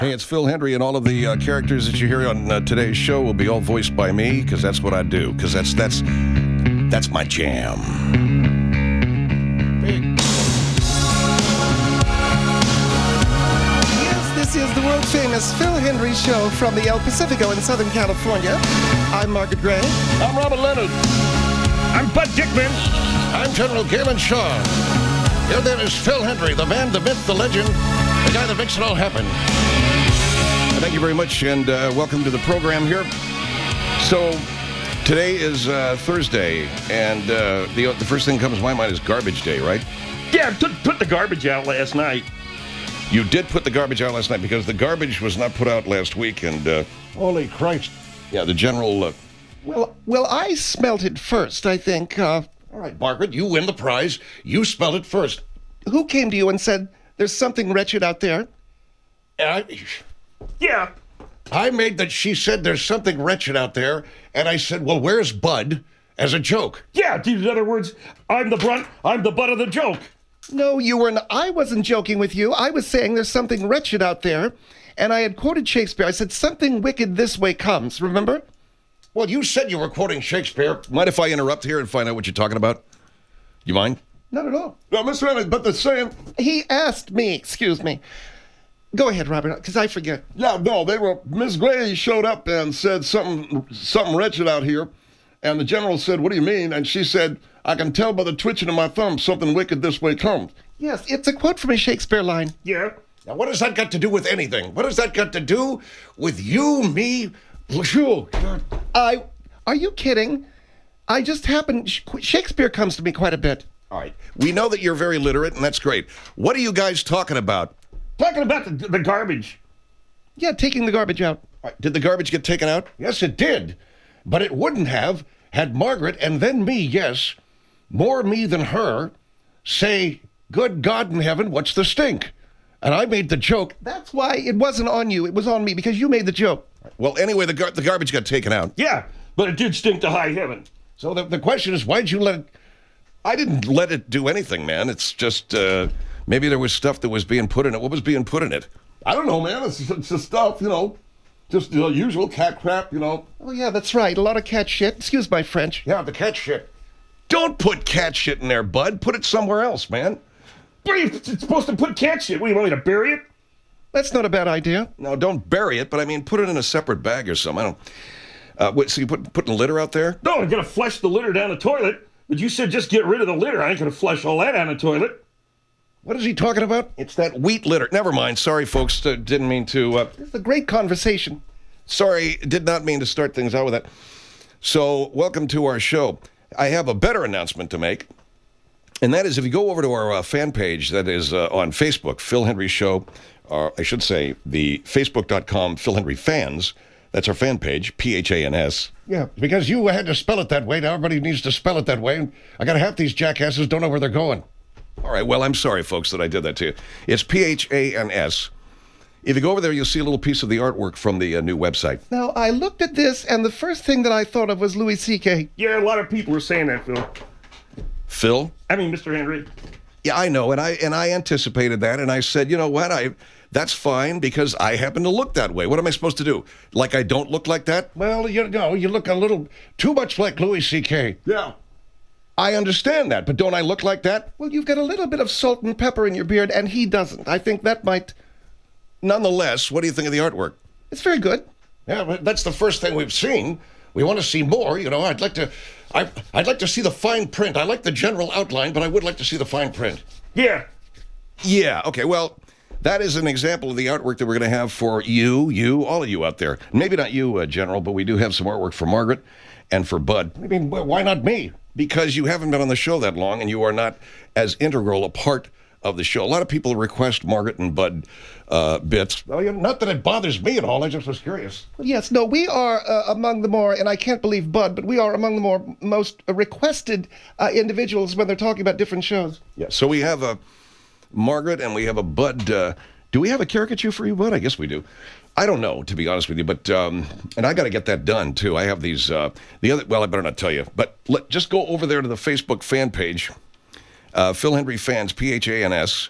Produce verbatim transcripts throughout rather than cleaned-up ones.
Hey, it's Phil Hendry, and all of the uh, characters that you hear on uh, today's show will be all voiced by me, because that's what I do, because that's that's that's my jam. Yes, this is the world-famous Phil Hendry Show from the El Pacifico in Southern California. I'm Margaret Gray. I'm Robert Leonard. I'm Bud Dickman. I'm General Galen Shaw. Here there is Phil Hendry, the man, the myth, the legend, the guy that makes it all happen. Thank you very much, and uh, welcome to the program here. So, today is uh, Thursday, and uh, the, the first thing that comes to my mind is garbage day, right? Yeah, I took, put the garbage out last night. You did put the garbage out last night, because the garbage was not put out last week, and uh, holy Christ. Yeah, the general... Uh, Well, well, I smelt it first, I think. Uh, all right, Margaret, you win the prize. You smelled it first. who came to you and said, there's something wretched out there? I, Yeah. I made that she said there's something wretched out there, and I said, well, where's Bud? As a joke. Yeah, in other words, I'm the brunt, I'm the butt of the joke. No, you weren't. I wasn't joking with you. I was saying there's something wretched out there, and I had quoted Shakespeare. I said, something wicked this way comes, remember? Well, you said you were quoting Shakespeare. Mind if I interrupt here and find out what you're talking about? You mind? Not at all. No, Mister Evans, but the saying... He asked me, excuse me. Go ahead, Robert, because I forget. Yeah, no, they were, Miss Gray showed up and said something, something wretched out here. And the general said, what do you mean? And she said, I can tell by the twitching of my thumb, something wicked this way comes. Yes, it's a quote from a Shakespeare line. Yeah. Now, what has that got to do with anything? What has that got to do with you, me, you? I, are you kidding? I just happen, Shakespeare comes to me quite a bit. All right. We know that you're very literate, and that's great. What are you guys talking about? Talking about the, the garbage. Yeah, taking the garbage out. All right, did the garbage get taken out? Yes, it did. But it wouldn't have had Margaret, and then me, yes, more me than her, say, good God in heaven, what's the stink? And I made the joke. That's why it wasn't on you. It was on me, because you made the joke. Well, anyway, the, gar- the garbage got taken out. Yeah, but it did stink to high heaven. So the, the question is, why'd you let it... I didn't let it do anything, man. It's just, uh, maybe there was stuff that was being put in it. What was being put in it? I don't know, man. It's, it's just stuff, you know, just the usual cat crap, you know. Oh, yeah, that's right. A lot of cat shit. Excuse my French. Yeah, the cat shit. Don't put cat shit in there, Bud. Put it somewhere else, man. What are you it's supposed to put cat shit? What, do you want me to bury it? That's not a bad idea. No, don't bury it, but I mean, put it in a separate bag or something. I don't... Uh, what, so you put putting litter out there? No, I'm going to flush the litter down the toilet. But you said just get rid of the litter. I ain't going to flush all that down the toilet. What is he talking about? It's that wheat litter. Never mind. Sorry, folks. Uh, didn't mean to... Uh, It's a great conversation. sorry, did not mean to start things out with that. So, welcome to our show. I have a better announcement to make. And that is, if you go over to our uh, fan page that is uh, on Facebook, Phil Hendry Show, or I should say the facebook dot com Phil Hendry Fans. That's our fan page, P H A N S. Yeah, because you had to spell it that way. Now everybody needs to spell it that way. I got half these jackasses don't know where they're going. All right, well, I'm sorry, folks, that I did that to you. It's P H A N S. If you go over there, you'll see a little piece of the artwork from the uh, new website. Now, I looked at this, and the first thing that I thought of was Louis C K. Yeah, a lot of people were saying that, Phil. Phil? I mean, Mister Henry. Yeah, I know, and I and I anticipated that, and I said, you know what, I that's fine, because I happen to look that way. What am I supposed to do? Like I don't look like that? Well, you know, you look a little too much like Louis C K. Yeah. I understand that, but don't I look like that? Well, you've got a little bit of salt and pepper in your beard, and he doesn't. I think that might... Nonetheless, what do you think of the artwork? It's very good. Yeah, but that's the first thing we've seen. We want to see more. You know, I'd like to, I, I'd like to see the fine print. I like the general outline, but I would like to see the fine print. Yeah. Yeah. Okay. Well, that is an example of the artwork that we're going to have for you, you, all of you out there. Maybe not you, uh, General, but we do have some artwork for Margaret and for Bud. I mean, wh- why not me? Because you haven't been on the show that long, and you are not as integral a part of the show. A lot of people request Margaret and Bud uh, bits. Well, you know, not that it bothers me at all. I just was curious. Well, yes, no, we are uh, among the more, and I can't believe Bud, but we are among the more most requested uh, individuals when they're talking about different shows. Yeah. So we have a Margaret and we have a Bud. Uh, do we have a caricature for you, Bud? I guess we do. I don't know, to be honest with you, but um, and I got to get that done too. I have these. Uh, the other. Well, I better not tell you, but let, just go over there to the Facebook fan page, uh, Phil Hendry Fans, P H A N S,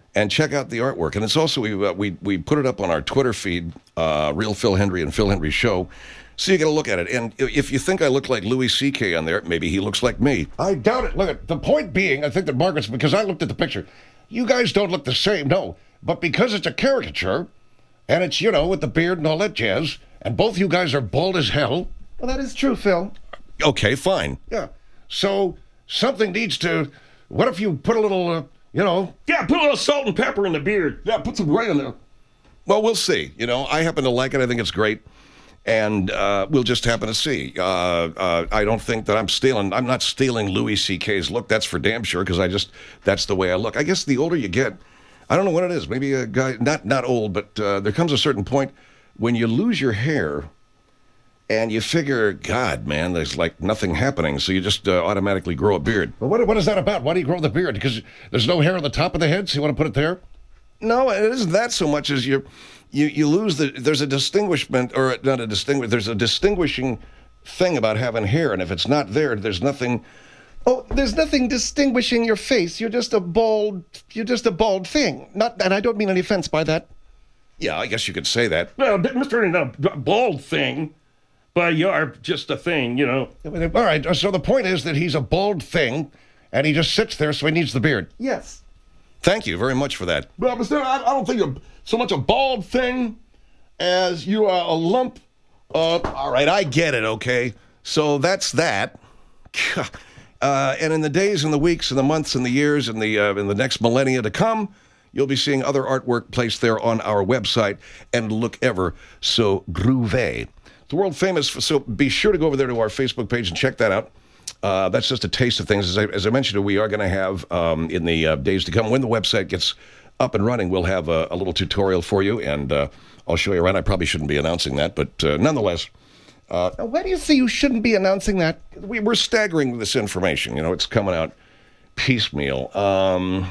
and check out the artwork. And it's also, we uh, we, we put it up on our Twitter feed, uh, Real Phil Hendrie and Phil Hendrie Show, so you get a look at it. And if you think I look like Louis C K on there, maybe he looks like me. I doubt it. Look, at the point being, I think that Margaret's, because I looked at the picture, you guys don't look the same, no. But because it's a caricature, and it's, you know, with the beard and all that jazz, and both you guys are bald as hell. Well, that is true, Phil. Okay, fine. Yeah. So something needs to, what if you put a little, uh, you know. Yeah, put a little salt and pepper in the beard. Yeah, put some gray in there. Well, we'll see. You know, I happen to like it. I think it's great. And uh, we'll just happen to see. Uh, uh, I don't think that I'm stealing. I'm not stealing Louis C K's look. That's for damn sure, because I just, that's the way I look. I guess the older you get, I don't know what it is. Maybe a guy, not not old, but uh, there comes a certain point when you lose your hair and you figure, God, man, there's like nothing happening. So you just uh, automatically grow a beard. Well, what, what is that about? Why do you grow the beard? Because there's no hair on the top of the head, so you want to put it there? No, it isn't that so much as you, you, you lose the, there's a distinguishment, or not a distinguish, there's a distinguishing thing about having hair. And if it's not there, there's nothing. Oh, there's nothing distinguishing your face. You're just a bald, you're just a bald thing. Not, and I don't mean any offense by that. Yeah, I guess you could say that. Well, Mister Ain't not a bald thing, but you are just a thing, you know. All right, so the point is that he's a bald thing, and he just sits there, so he needs the beard. Yes. Thank you very much for that. Well, Mister I, I don't think you're so much a bald thing as you are a lump of... All right, I get it, okay? So that's that. Uh, and in the days and the weeks and the months and the years and the uh, in the next millennia to come, you'll be seeing other artwork placed there on our website, and it'll look ever so groovy. The world famous, so be sure to go over there to our Facebook page and check that out. Uh, that's just a taste of things. As I, as I mentioned, we are going to have, um, in the uh, days to come, when the website gets up and running, we'll have a, a little tutorial for you, and uh, I'll show you around. I probably shouldn't be announcing that, but uh, nonetheless... Uh, why do you say you shouldn't be announcing that? We, we're staggering this information. You know, it's coming out piecemeal. Um,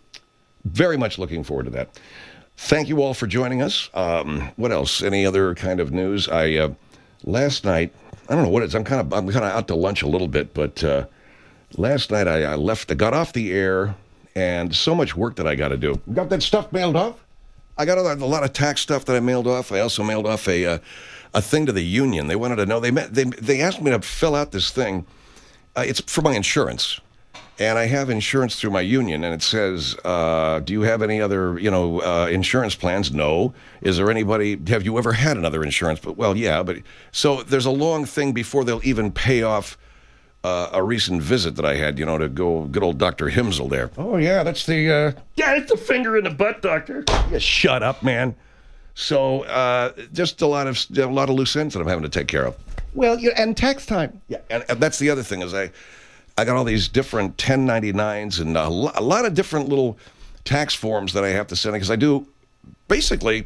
very much looking forward to that. Thank you all for joining us. Um, what else? Any other kind of news? I uh, last night, I don't know what it is. I'm kind of I'm kind of out to lunch a little bit, but uh, last night I, I left, I got off the air, and so much work that I got to do. You got that stuff mailed off? I got a, a lot of tax stuff that I mailed off. I also mailed off a uh, a thing to the union. They wanted to know. They met, they they asked me to fill out this thing. Uh, it's for my insurance, and I have insurance through my union. And it says, uh, "Do you have any other, you know, uh, insurance plans?" No. Is there anybody? Have you ever had another insurance? But well, yeah. But so there's a long thing before they'll even pay off uh, a recent visit that I had. You know, to go good old Doctor Himsel there. Oh yeah, that's the. Uh... Yeah, it's the finger in the butt, doctor. Yeah, shut up, man. So uh, just a lot of a lot of loose ends that I'm having to take care of. Well, you and tax time. Yeah, and, and that's the other thing is I, I got all these different ten ninety-nines and a, lo- a lot of different little tax forms that I have to send in because I do, basically,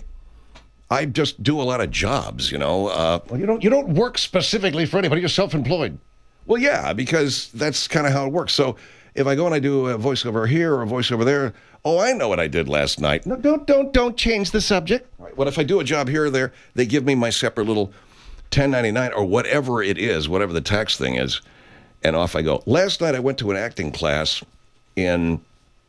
I just do a lot of jobs. You know. Uh, well, you don't you don't work specifically for anybody. You're self-employed. Well, yeah, because that's kind of how it works. So if I go and I do a voiceover here or a voiceover there. Oh, I know what I did last night. No, don't, don't, don't change the subject. Right. Well, if I do a job here or there, they give me my separate little ten ninety-nine or whatever it is, whatever the tax thing is, and off I go. Last night I went to an acting class in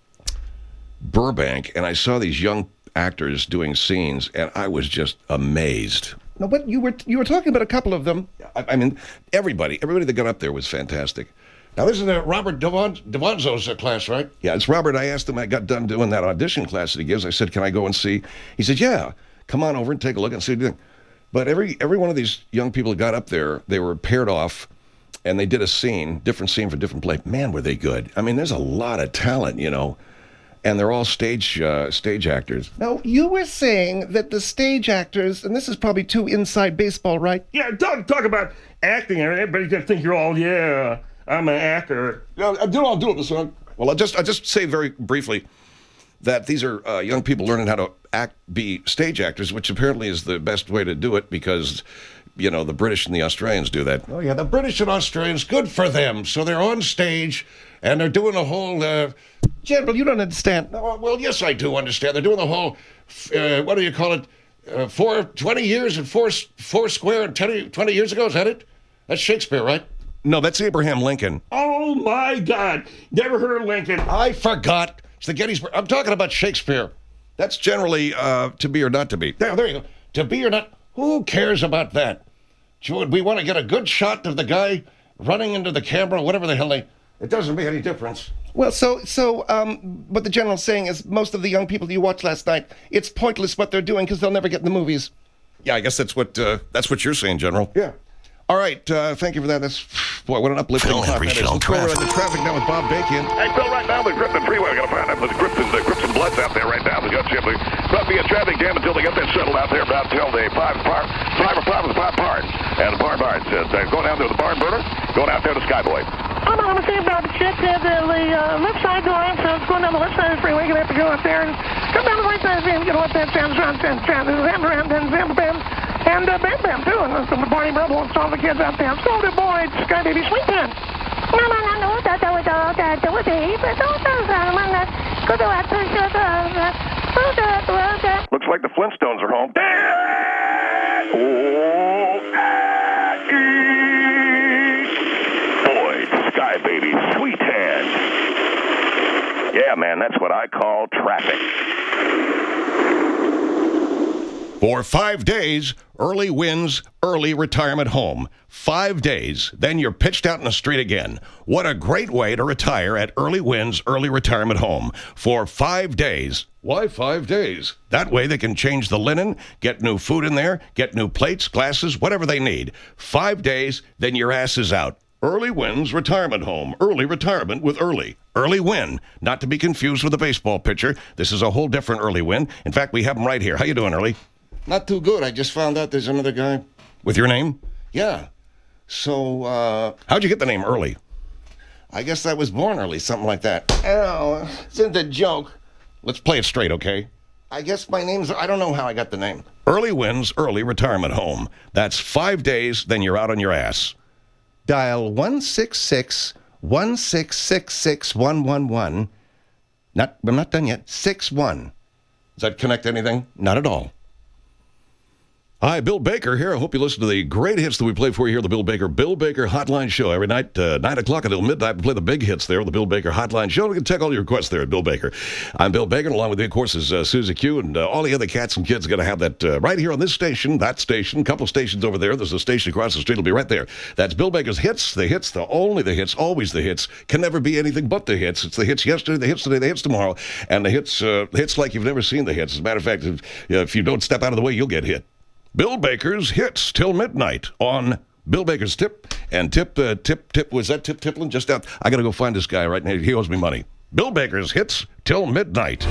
Burbank, and I saw these young actors doing scenes, and I was just amazed. No, but you were you were talking about a couple of them. I, I mean, everybody, everybody that got up there was fantastic. Now, this is uh, Robert Devon, Devonzo's uh, class, right? Yeah, it's Robert. I asked him, I got done doing that audition class that he gives. I said, can I go and see? He said, yeah, come on over and take a look and see what you think. But every every one of these young people that got up there, they were paired off, and they did a scene, different scene for different play. Man, were they good. I mean, there's a lot of talent, you know, and they're all stage uh, stage actors. Now, you were saying that the stage actors, and this is probably too inside baseball, right? Yeah, talk, talk about acting. Everybody's going to think you're all, yeah, I'm an actor. Yeah, I do. I'll do it, Mister Hunt. Well, I'll just I'll just say very briefly that these are uh, young people learning how to act, be stage actors, which apparently is the best way to do it because, you know, the British and the Australians do that. Oh yeah, the British and Australians, good for them. So they're on stage and they're doing the whole. Uh, General, you don't understand. no, well, yes, I do understand. They're doing the whole. Uh, what do you call it? Uh, four, twenty years and four, four square and twenty, twenty years ago. Is that it? That's Shakespeare, right? No, that's Abraham Lincoln. Oh, my God. Never heard of Lincoln. I forgot. It's the Gettysburg. I'm talking about Shakespeare. That's generally uh, to be or not to be. There, there you go. To be or not, who cares about that? Would we want to get a good shot of the guy running into the camera, whatever the hell they... It doesn't make any difference. Well, so so um, what the general's saying is most of the young people you watched last night, it's pointless what they're doing because they'll never get in the movies. Yeah, I guess that's what uh, that's what you're saying, General. Yeah. All right, uh, thank you for that. That's, boy, what an uplifting Phil thought Henry that is. Show Let's go over traffic. to the traffic now with Bob Bacon. Hey, Phil, right now, the Gripton Freeway, we're going to find out the Gripton, the Gripton Bloods out there right now. There's going to be a traffic jam until they get that settled out there, about until the five, five, five or five of the five barns. And the barn barns, uh, they're going down there to the barn burner, going out there to Skyboy. I'm not going to say about the shit. Uh, the the uh, left side going, so it's going down the left side of the freeway. You're going to have to go up there and come down the right side of the freeway. You're going to let that sound, sound, sound, sound, sound, around, and Zam Bam, and uh, Bam Bam, too. And some Barney Rubble and some of the kids out there. So the boy, it's Sky Baby Sweet Pen. No, no, no, no, that, that, that, that, that, that, was it. But don't, don't, don't, go to that, Looks like the Flintstones are home. Oh, boy, Sky Baby Sweet Hand. Yeah, man, that's what I call traffic. For five days, early wins, early retirement home. Five days, then you're pitched out in the street again. What a great way to retire at Early Wins, Early Retirement Home. For five days. Why five days? That way they can change the linen, get new food in there, get new plates, glasses, whatever they need. Five days, then your ass is out. Early Wins Retirement Home. Early retirement with Early. Early Win, not to be confused with a baseball pitcher. This is a whole different Early Win. In fact, we have him right here. How you doing, Early? Not too good. I just found out there's another guy. With your name? Yeah. So, uh, How'd you get the name Early? I guess I was born early, something like that. Oh, it's a joke. Let's play it straight, okay? I guess my name's, I don't know how I got the name. Early Wins, Early Retirement Home. That's five days, then you're out on your ass. Dial one six six, one six six six, one one one. Not, I'm not done yet. Six one. Does that connect to anything? Not at all. Hi, Bill Baker here. I hope you listen to the great hits that we play for you here, the Bill Baker Bill Baker Hotline Show. Every night, uh, nine o'clock until midnight, we play the big hits there, the Bill Baker Hotline Show. We can take all your requests there at Bill Baker. I'm Bill Baker, along with me, of course, is uh, Susie Q, and uh, all the other cats and kids are going to have that uh, right here on this station, that station, a couple stations over there. There's a station across the street. It'll be right there. That's Bill Baker's hits, the hits, the only the hits, always the hits. Can never be anything but the hits. It's the hits yesterday, the hits today, the hits tomorrow, and the hits, uh, hits like you've never seen the hits. As a matter of fact, if, if you don't step out of the way, you'll get hit. Bill Baker's Hits till midnight on Bill Baker's Tip. And Tip, uh, Tip, Tip, was that Tip Tiplin? Just out. I got to go find this guy right now. He owes me money. Bill Baker's Hits till midnight.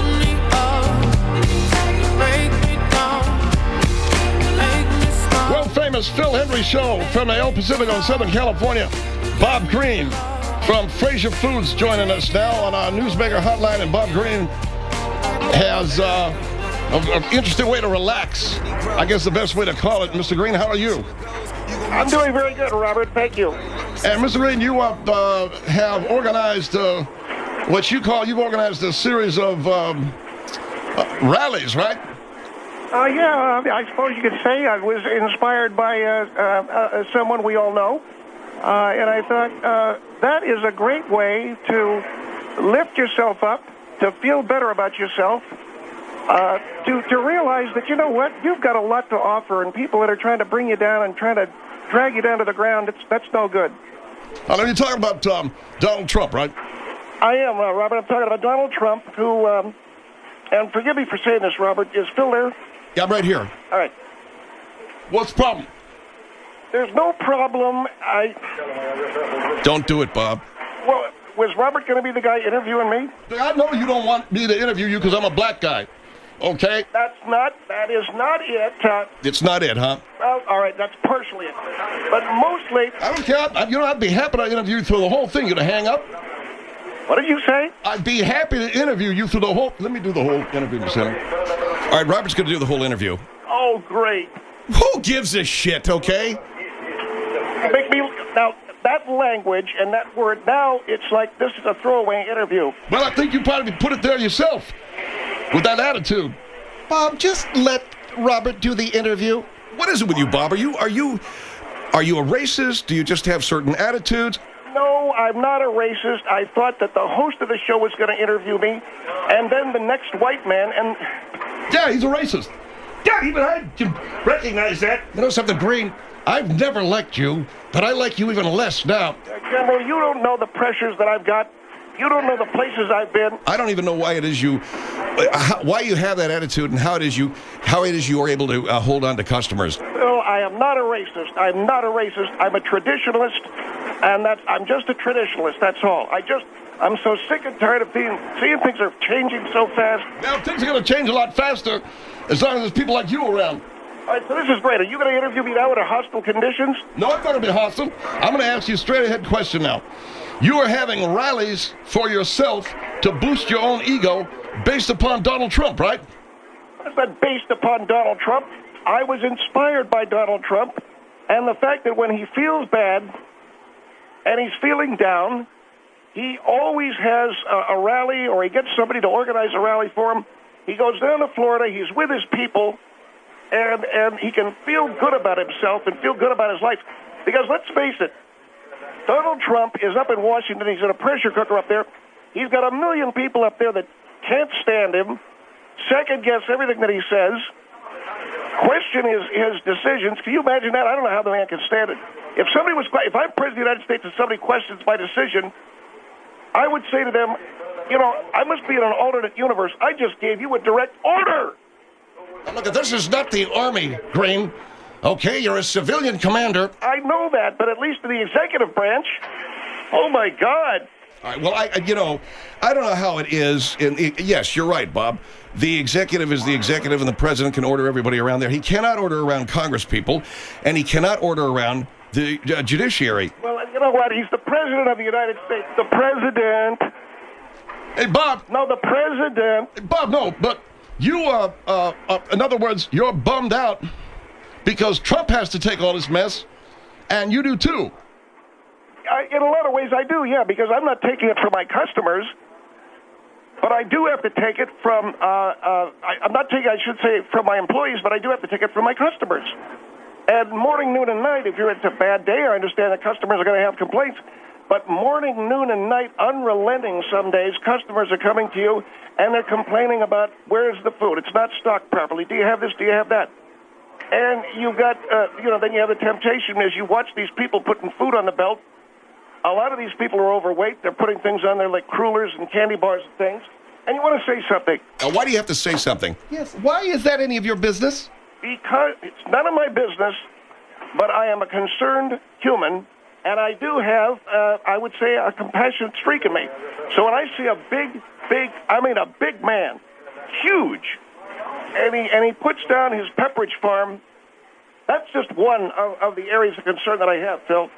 World famous Phil Henry Show from the El Pacifico in Southern California. Bob Green from Fraser Foods joining us now on our Newsmaker Hotline. And Bob Green has uh, an interesting way to relax. I guess the best way to call it. Mister Green, how are you? I'm doing very good, Robert. Thank you. And Mister Green, you uh, have organized uh, what you call, you've organized a series of um, uh, rallies, right? Uh, yeah, uh, I suppose you could say I was inspired by uh, uh, uh, someone we all know. Uh, and I thought uh, that is a great way to lift yourself up, to feel better about yourself, uh, to, to realize that, you know what, you've got a lot to offer, and people that are trying to bring you down and trying to drag you down to the ground, it's, that's no good. I know you're talking about um, Donald Trump, right? I am, uh, Robert. I'm talking about Donald Trump, who, um, and forgive me for saying this, Robert, is Phil there? Yeah, I'm right here. All right. What's the problem? There's no problem. I... Don't do it, Bob. Well, was Robert going to be the guy interviewing me? I know you don't want me to interview you because I'm a black guy, okay? That's not, that is not it. Uh, It's not it, huh? well, all right, that's partially it. But mostly, I don't care. I, you know, I'd be happy to interview you through the whole thing. You to hang up? what did you say? I'd be happy to interview you through the whole... Let me do the whole interview, Mister All right, Robert's going to do the whole interview. Oh, great. Who gives a shit, okay? Make me, now, that language and that word, now it's like this is a throwaway interview. Well, I think you probably put it there yourself with that attitude. Bob, just let Robert do the interview. What is it with you, Bob? Are you are you are you a racist? Do you just have certain attitudes? No, I'm not a racist. I thought that the host of the show was going to interview me, and then the next white man, and... Yeah, he's a racist. Yeah, even I can recognize that. You know something, Green? I've never liked you, but I like you even less now. Uh, General, you don't know the pressures that I've got. You don't know the places I've been. I don't even know why it is you, uh, how, why you have that attitude, and how it is you, how it is you are able to uh, hold on to customers. No, I am not a racist. I'm not a racist. I'm a traditionalist, and that's, I'm just a traditionalist, that's all. I just, I'm so sick and tired of being, seeing things are changing so fast. Now, things are going to change a lot faster as long as there's people like you around. All right, so this is great. Are you going to interview me now under hostile conditions? No, it's not going to be hostile. I'm going to ask you a straight-ahead question now. You are having rallies for yourself to boost your own ego based upon Donald Trump, right? It's not based upon Donald Trump. I was inspired by Donald Trump, and the fact that when he feels bad and he's feeling down, he always has a, a rally, or he gets somebody to organize a rally for him. He goes down to Florida, he's with his people, and, and he can feel good about himself and feel good about his life. Because let's face it, Donald Trump is up in Washington. He's in a pressure cooker up there. He's got a million people up there that can't stand him, second-guess everything that he says, question his, his decisions. Can you imagine that? I don't know how the man can stand it. If somebody was, if I'm president of the United States and somebody questions my decision, I would say to them, you know, I must be in an alternate universe. I just gave you a direct order. Look, this is not the Army, Green. Okay, you're a civilian commander. I know that, but at least in the executive branch, oh my God. All right, well, I, you know, I don't know how it is. In, yes, you're right, Bob. The executive is the executive, and the president can order everybody around there. He cannot order around Congress people, and he cannot order around the uh, judiciary. Well, you know what? He's the president of the United States. The president. Hey, Bob. No, the president. Hey, Bob, no, but you, uh, uh, uh, in other words, you're bummed out because Trump has to take all this mess, and you do too. I, in a lot of ways, I do, yeah, because I'm not taking it from my customers, but I do have to take it from, uh, uh, I, I'm not taking, I should say, from my employees, but I do have to take it from my customers. And morning, noon, and night, if you're it's a bad day, I understand that customers are going to have complaints, but morning, noon, and night, unrelenting some days, customers are coming to you, and they're complaining about, where's the food? It's not stocked properly. Do you have this? Do you have that? And you've got, uh, you know, then you have the temptation as you watch these people putting food on the belt. A lot of these people are overweight. They're putting things on there like crullers and candy bars and things. And you want to say something. Now, why do you have to say something? Yes. Why is that any of your business? Because it's none of my business, but I am a concerned human, and I do have, uh, I would say, a compassionate streak in me. So when I see a big, big, I mean a big man, huge, and he, and he puts down his Pepperidge Farm, that's just one of, of the areas of concern that I have, Phil.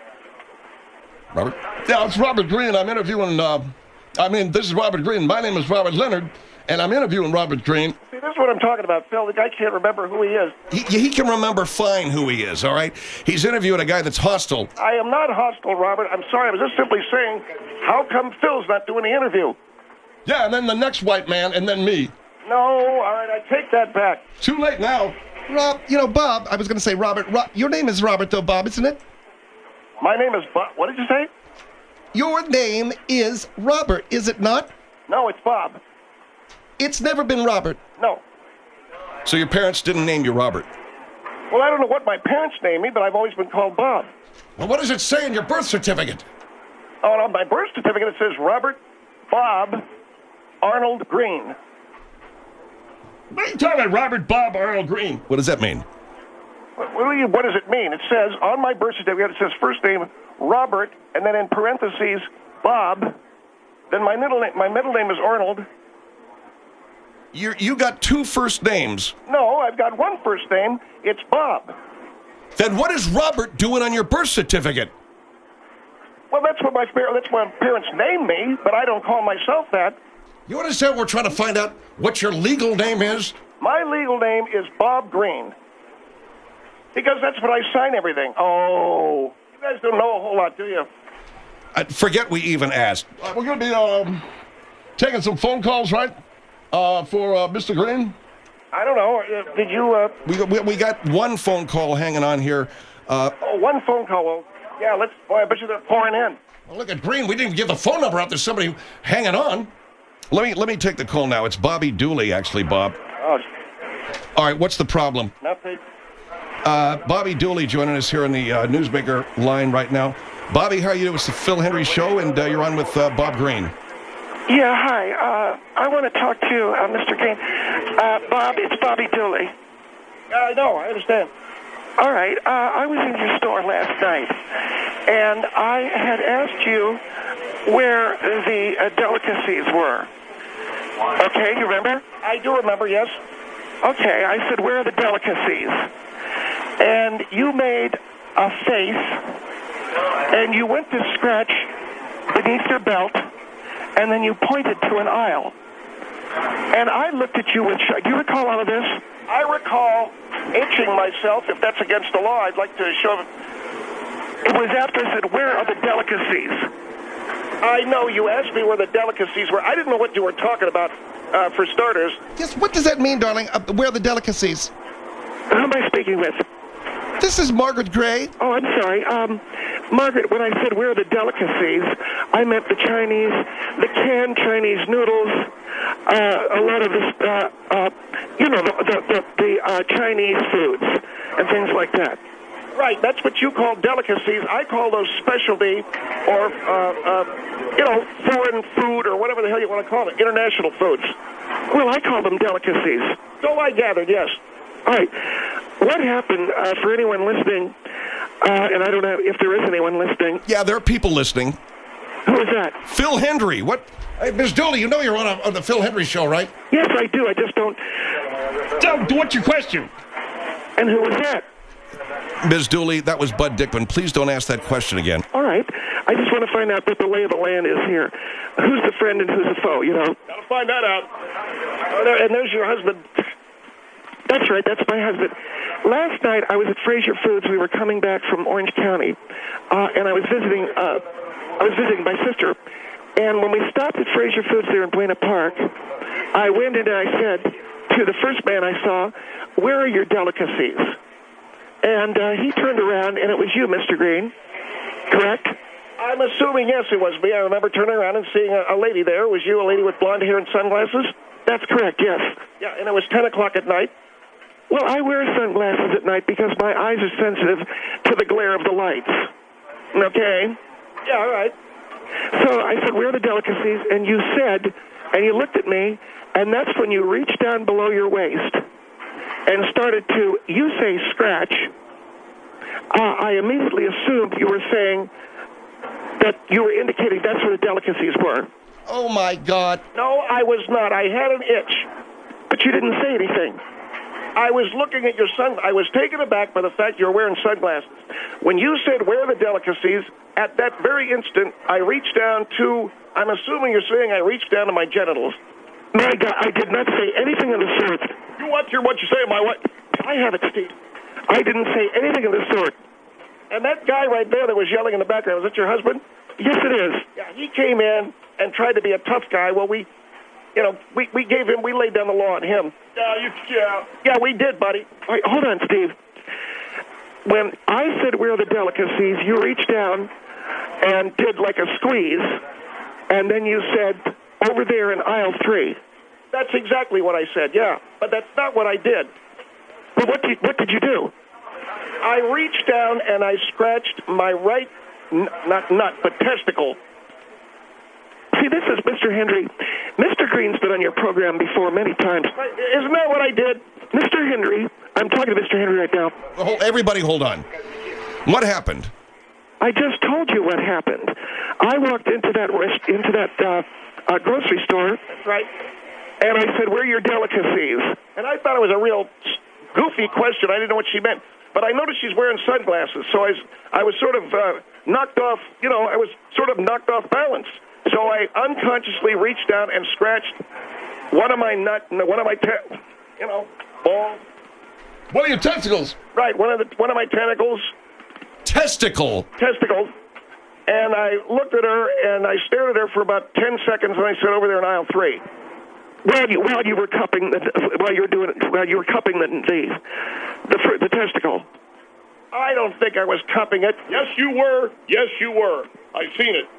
Robert? Yeah, it's Robert Green. I'm interviewing, uh, I mean, this is Robert Green. My name is Robert Leonard, and I'm interviewing Robert Green. See, this is what I'm talking about, Phil. The guy can't remember who he is. He, he can remember fine who he is, all right? He's interviewing a guy that's hostile. I am not hostile, Robert. I'm sorry. I was just simply saying, how come Phil's not doing the interview? Yeah, and then the next white man, and then me. No, all right, I take that back. Too late now. Rob, you know, Bob, I was going to say Robert. Rob, your name is Robert, though, Bob, isn't it? My name is Bob. What did you say? Your name is Robert, is it not? No, it's Bob. It's never been Robert. No. So your parents didn't name you Robert? Well, I don't know what my parents named me, but I've always been called Bob. Well, what does it say in your birth certificate? Oh, and on my birth certificate it says Robert Bob Arnold Green. What are you talking about, Robert Bob Arnold Green? What does that mean? What, what, do you, what does it mean? It says on my birth certificate, it says first name Robert, and then in parentheses Bob. Then my middle name, my middle name is Arnold. You you got two first names. No, I've got one first name. It's Bob. Then what is Robert doing on your birth certificate? Well, that's what my that's what my parents named me, but I don't call myself that. You understand we're trying to find out what your legal name is? My legal name is Bob Green. Because that's what I sign everything. Oh, you guys don't know a whole lot, do you? I forget we even asked. Uh, we're going to be um, taking some phone calls, right, uh, for uh, Mister Green? I don't know. Uh, did you... Uh... We, we, we got one phone call hanging on here. Uh, oh, one phone call. Well, yeah, let's... Boy, I bet you they're pouring in. Well, look at Green. We didn't even give the phone number out. There's somebody hanging on. Let me let me take the call now. It's Bobby Dooley, actually, Bob. Oh, All right, what's the problem? nothing. Uh, Bobby Dooley joining us here on the uh, Newsmaker line right now. Bobby, how are you doing? It's the Phil Hendry Show, and uh, you're on with uh, Bob Green. Yeah, hi. Uh, I want to talk to uh, Mister Green. Uh, Bob, it's Bobby Dooley. I know, I understand. All right. Uh, I was in your store last night, and I had asked you where the uh, delicacies were. Okay, you remember? I do remember, yes. Okay, I said, where are the delicacies? And you made a face, and you went to scratch beneath your belt, and then you pointed to an aisle. And I looked at you with shock. Do you recall all of this? I recall itching myself. If that's against the law, I'd like to show... It was after I said, where are the delicacies? I know you asked me where the delicacies were. I didn't know what you were talking about, uh, for starters. Yes, what does that mean, darling? Uh, where are the delicacies? Who am I speaking with? This is Margaret Gray. Oh, I'm sorry. Um, Margaret, when I said where are the delicacies, I meant the Chinese, the canned Chinese noodles, uh, a lot of this, uh, uh, you know, the the, the, the uh, Chinese foods and things like that. Right, that's what you call delicacies. I call those specialty or, uh, uh, you know, foreign food or whatever the hell you want to call it, international foods. Well, I call them delicacies. So I gathered, yes. All right. What happened, uh, for anyone listening, uh, and I don't know if there is anyone listening. Yeah, there are people listening. Who is that? Phil Hendry, what? Hey, Miss Dooley, you know you're on, a, on the Phil Hendry Show, right? Yes, I do. I just don't. So, what's your question? And who was that? Miz Dooley, that was Bud Dickman. Please don't ask that question again. All right. I just want to find out what the lay of the land is here. Who's the friend and who's the foe, you know? Gotta find that out. Oh, there, and there's your husband. That's right. That's my husband. Last night, I was at Fraser Foods. We were coming back from Orange County, uh, and I was visiting. Uh, I was visiting my sister. And when we stopped at Fraser Foods there in Buena Park, I went in and I said to the first man I saw, "Where are your delicacies?" And uh, he turned around, and it was you, Mister Green. Correct? I'm assuming, yes, it was me. I remember turning around and seeing a, a lady there. Was you a lady with blonde hair and sunglasses? That's correct. Yes. Yeah, and it was ten o'clock at night. Well, I wear sunglasses at night because my eyes are sensitive to the glare of the lights. Okay? Yeah, all right. So I said, where are the delicacies? And you said, and you looked at me, and that's when you reached down below your waist and started to, you say scratch. Uh, I immediately assumed you were saying that you were indicating that's where the delicacies were. Oh, my God. No, I was not. I had an itch. But you didn't say anything. I was looking at your sun. I was taken aback by the fact you were wearing sunglasses. When you said, where are the delicacies, at that very instant, I reached down to, I'm assuming you're saying I reached down to my genitals. My God, I did not say anything of the sort. You what? You're what you say, my what? I have it, Steve. I didn't say anything of the sort. And that guy right there that was yelling in the background, was that your husband? Yes, it is. Yeah, he came in and tried to be a tough guy. Well, we, you know, we, we gave him, we laid down the law on him. Yeah, you, yeah. Yeah, we did, buddy. All right, hold on, Steve. When I said where are the delicacies, you reached down and did like a squeeze, and then you said, over there in aisle three. That's exactly what I said, yeah. But that's not what I did. Well, what did, what did you do? I reached down and I scratched my right, n- not nut, but testicle. See, this is Mister Hendry. Mister Green's been on your program before many times. Isn't that what I did? Mister Hendry, I'm talking to Mister Hendry right now. Hold, everybody hold on. What happened? I just told you what happened. I walked into that rest, into that uh, uh, grocery store. That's right. And I said, where are your delicacies? And I thought it was a real goofy question. I didn't know what she meant. But I noticed she's wearing sunglasses, so I was, I was sort of uh, knocked off, you know, I was sort of knocked off balance. So I unconsciously reached down and scratched one of my nut, one of my, te- you know, balls. One of your testicles. Right, one of the, one of my tentacles. Testicle. Testicles. And I looked at her, and I stared at her for about ten seconds, and I said, over there in aisle three. While you while you were cupping the, while you were doing it, while you were cupping the the the, the testicle. I don't think I was cupping it. Yes, you were. Yes, you were. I seen it.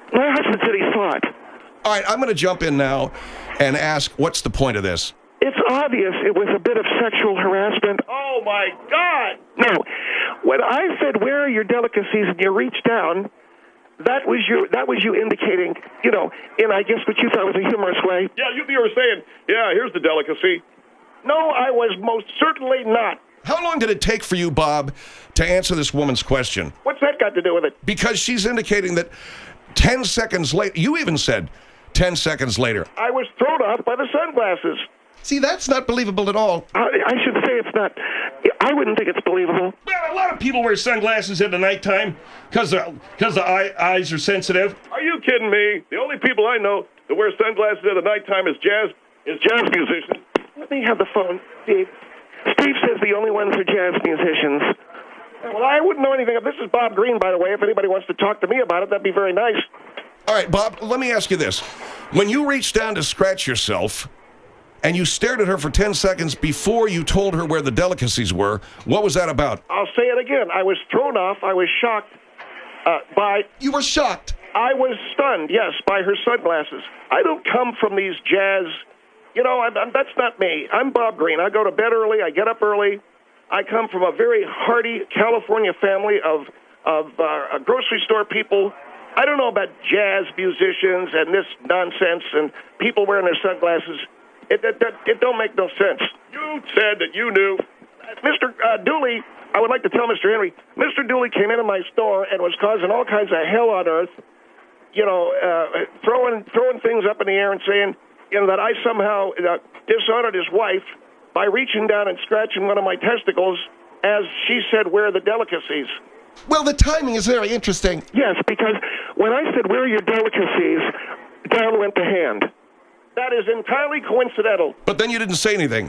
My husband said he saw it. All right, I'm going to jump in now and ask, what's the point of this? It's obvious it was a bit of sexual harassment. Oh, my God! No. When I said, where are your delicacies, and you reached down, that was you, that was you indicating, you know, in, I guess, what you thought was a humorous way. Yeah, you, you were saying, yeah, here's the delicacy. No, I was most certainly not. How long did it take for you, Bob, to answer this woman's question? What's that got to do with it? Because she's indicating that ten seconds later, you even said ten seconds later. I was thrown off by the sunglasses. See, that's not believable at all. I, I should say it's not. I wouldn't think it's believable. Well, a lot of people wear sunglasses at the nighttime because because the eye, eyes are sensitive. Are you kidding me? The only people I know that wear sunglasses at the nighttime is jazz is jazz musicians. Let me have the phone, Steve. Steve says the only ones are jazz musicians. Well, I wouldn't know anything. This is Bob Green, by the way. If anybody wants to talk to me about it, that'd be very nice. All right, Bob, let me ask you this. When you reached down to scratch yourself and you stared at her for ten seconds before you told her where the delicacies were, what was that about? I'll say it again. I was thrown off. I was shocked uh, by... You were shocked. I was stunned, yes, by her sunglasses. I don't come from these jazz... You know, I'm, I'm, that's not me. I'm Bob Green. I go to bed early. I get up early. I come from a very hearty California family of, of uh, grocery store people. I don't know about jazz musicians and this nonsense and people wearing their sunglasses. It, it, it, it don't make no sense. You said that you knew. Mister Uh, Dooley, I would like to tell Mister Henry, Mister Dooley came into my store and was causing all kinds of hell on earth, you know, uh, throwing throwing things up in the air and saying, you know, that I somehow uh, dishonored his wife by reaching down and scratching one of my testicles as she said, where are the delicacies? Well, the timing is very interesting. Yes, because when I said, where are your delicacies, down went the hand. That is entirely coincidental. But then you didn't say anything.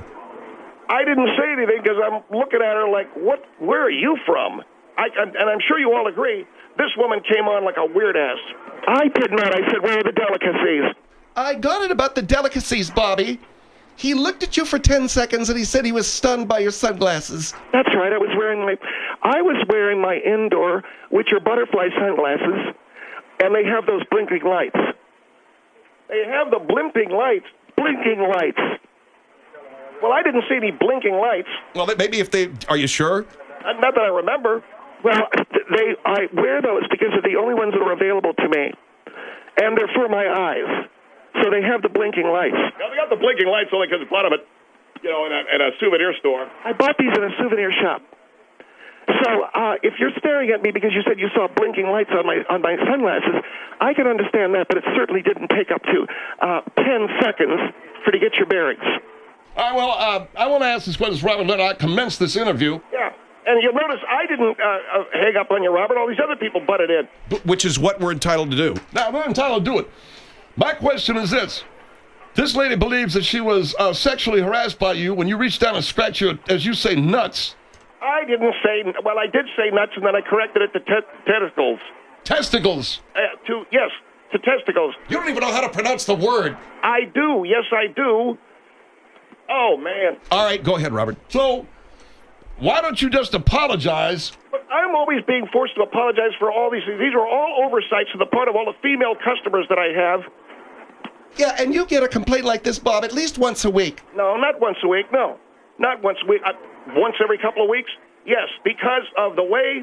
I didn't say anything because I'm looking at her like, what? Where are you from? I, and I'm sure you all agree, this woman came on like a weird ass. I did not. I said, where are the delicacies? I got it about the delicacies, Bobby. He looked at you for ten seconds and he said he was stunned by your sunglasses. That's right. I was wearing my, I was wearing my indoor, which are butterfly sunglasses, and they have those blinking lights. They have the blinking lights, blinking lights. Well, I didn't see any blinking lights. Well, maybe if they, are you sure? Uh, Not that I remember. Well, they, I wear those because they're the only ones that are available to me, and they're for my eyes. So they have the blinking lights. Now, they got the blinking lights only because you bought them at, you know, in a, in a souvenir store. I bought these in a souvenir shop. So uh, if you're staring at me because you said you saw blinking lights on my on my sunglasses, I can understand that, but it certainly didn't take up to uh, ten seconds for to get your bearings. All right, well, uh, I want to ask this question, Robert, when I commence this interview. Yeah, and you'll notice I didn't uh, uh, hang up on you, Robert. All these other people butted in. B- which is what we're entitled to do. Now, we're entitled to do it. My question is this. This lady believes that she was uh, sexually harassed by you when you reached down and scratched your, as you say, nuts. I didn't say, well, I did say nuts, and then I corrected it to te- testicles. Testicles. Uh, to, yes, to testicles. You don't even know how to pronounce the word. I do, yes, I do. Oh, man. All right, go ahead, Robert. So, why don't you just apologize? But I'm always being forced to apologize for all these things. These are all oversights on the part of all the female customers that I have. Yeah, and you get a complaint like this, Bob, at least once a week. No, not once a week, no. Not once a week. Uh, once every couple of weeks? Yes, because of the way...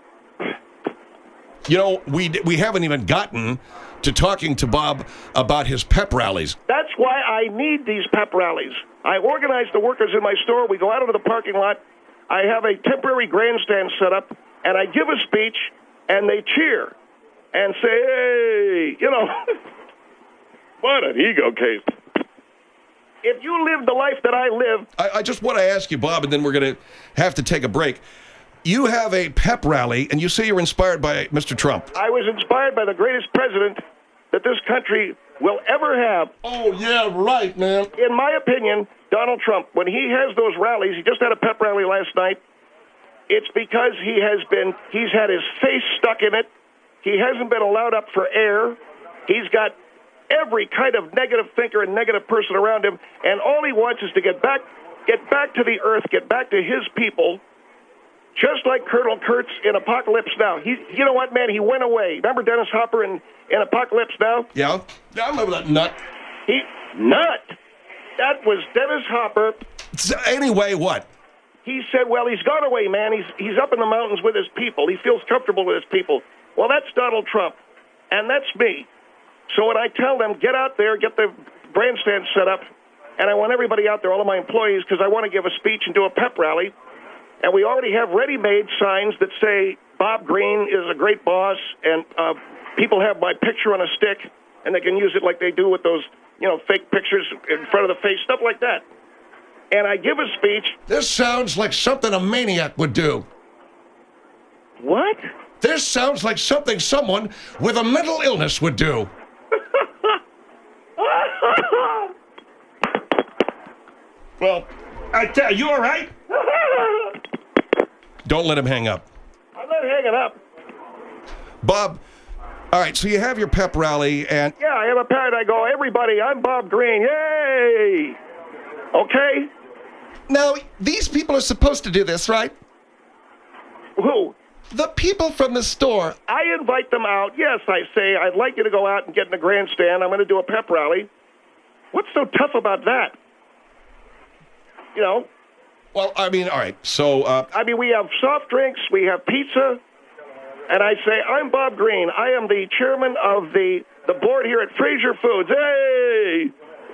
You know, we we haven't even gotten to talking to Bob about his pep rallies. That's why I need these pep rallies. I organize the workers in my store. We go out into the parking lot. I have a temporary grandstand set up, and I give a speech, and they cheer and say, hey, you know. What an ego case. If you live the life that I live... I, I just want to ask you, Bob, and then we're going to have to take a break. You have a pep rally, and you say you're inspired by Mister Trump. I was inspired by the greatest president that this country will ever have. Oh, yeah, right, man. In my opinion, Donald Trump, when he has those rallies, he just had a pep rally last night, it's because he has been, he's had his face stuck in it. He hasn't been allowed up for air. He's got every kind of negative thinker and negative person around him, and all he wants is to get back, get back to the earth, get back to his people, just like Colonel Kurtz in Apocalypse Now. He, you know what, man? He went away. Remember Dennis Hopper in, in Apocalypse Now? Yeah? Yeah, I remember that nut. He, nut. That was Dennis Hopper. So anyway, what? He said, well, he's gone away, man. He's, he's up in the mountains with his people. He feels comfortable with his people. Well, that's Donald Trump, and that's me. So when I tell them, get out there, get the grandstand set up, and I want everybody out there, all of my employees, because I want to give a speech and do a pep rally, and we already have ready-made signs that say, Bob Green is a great boss, and uh, people have my picture on a stick, and they can use it like they do with those, you know, fake pictures in front of the face, stuff like that. And I give a speech. This sounds like something a maniac would do. What? This sounds like something someone with a mental illness would do. Well, I tell you, all right? Don't let him hang up. I'm not hanging up. Bob, all right, so you have your pep rally, and Yeah, I have a parrot. I go, everybody, I'm Bob Green. Yay! Okay? Now, these people are supposed to do this, right? Who? The people from the store. I invite them out. Yes, I say, I'd like you to go out and get in the grandstand. I'm going to do a pep rally. What's so tough about that? You know? well, I mean, all right, so, uh, I mean, we have soft drinks, we have pizza, and I say, I'm Bob Green. I am the chairman of the, the board here at Fraser Foods. Hey!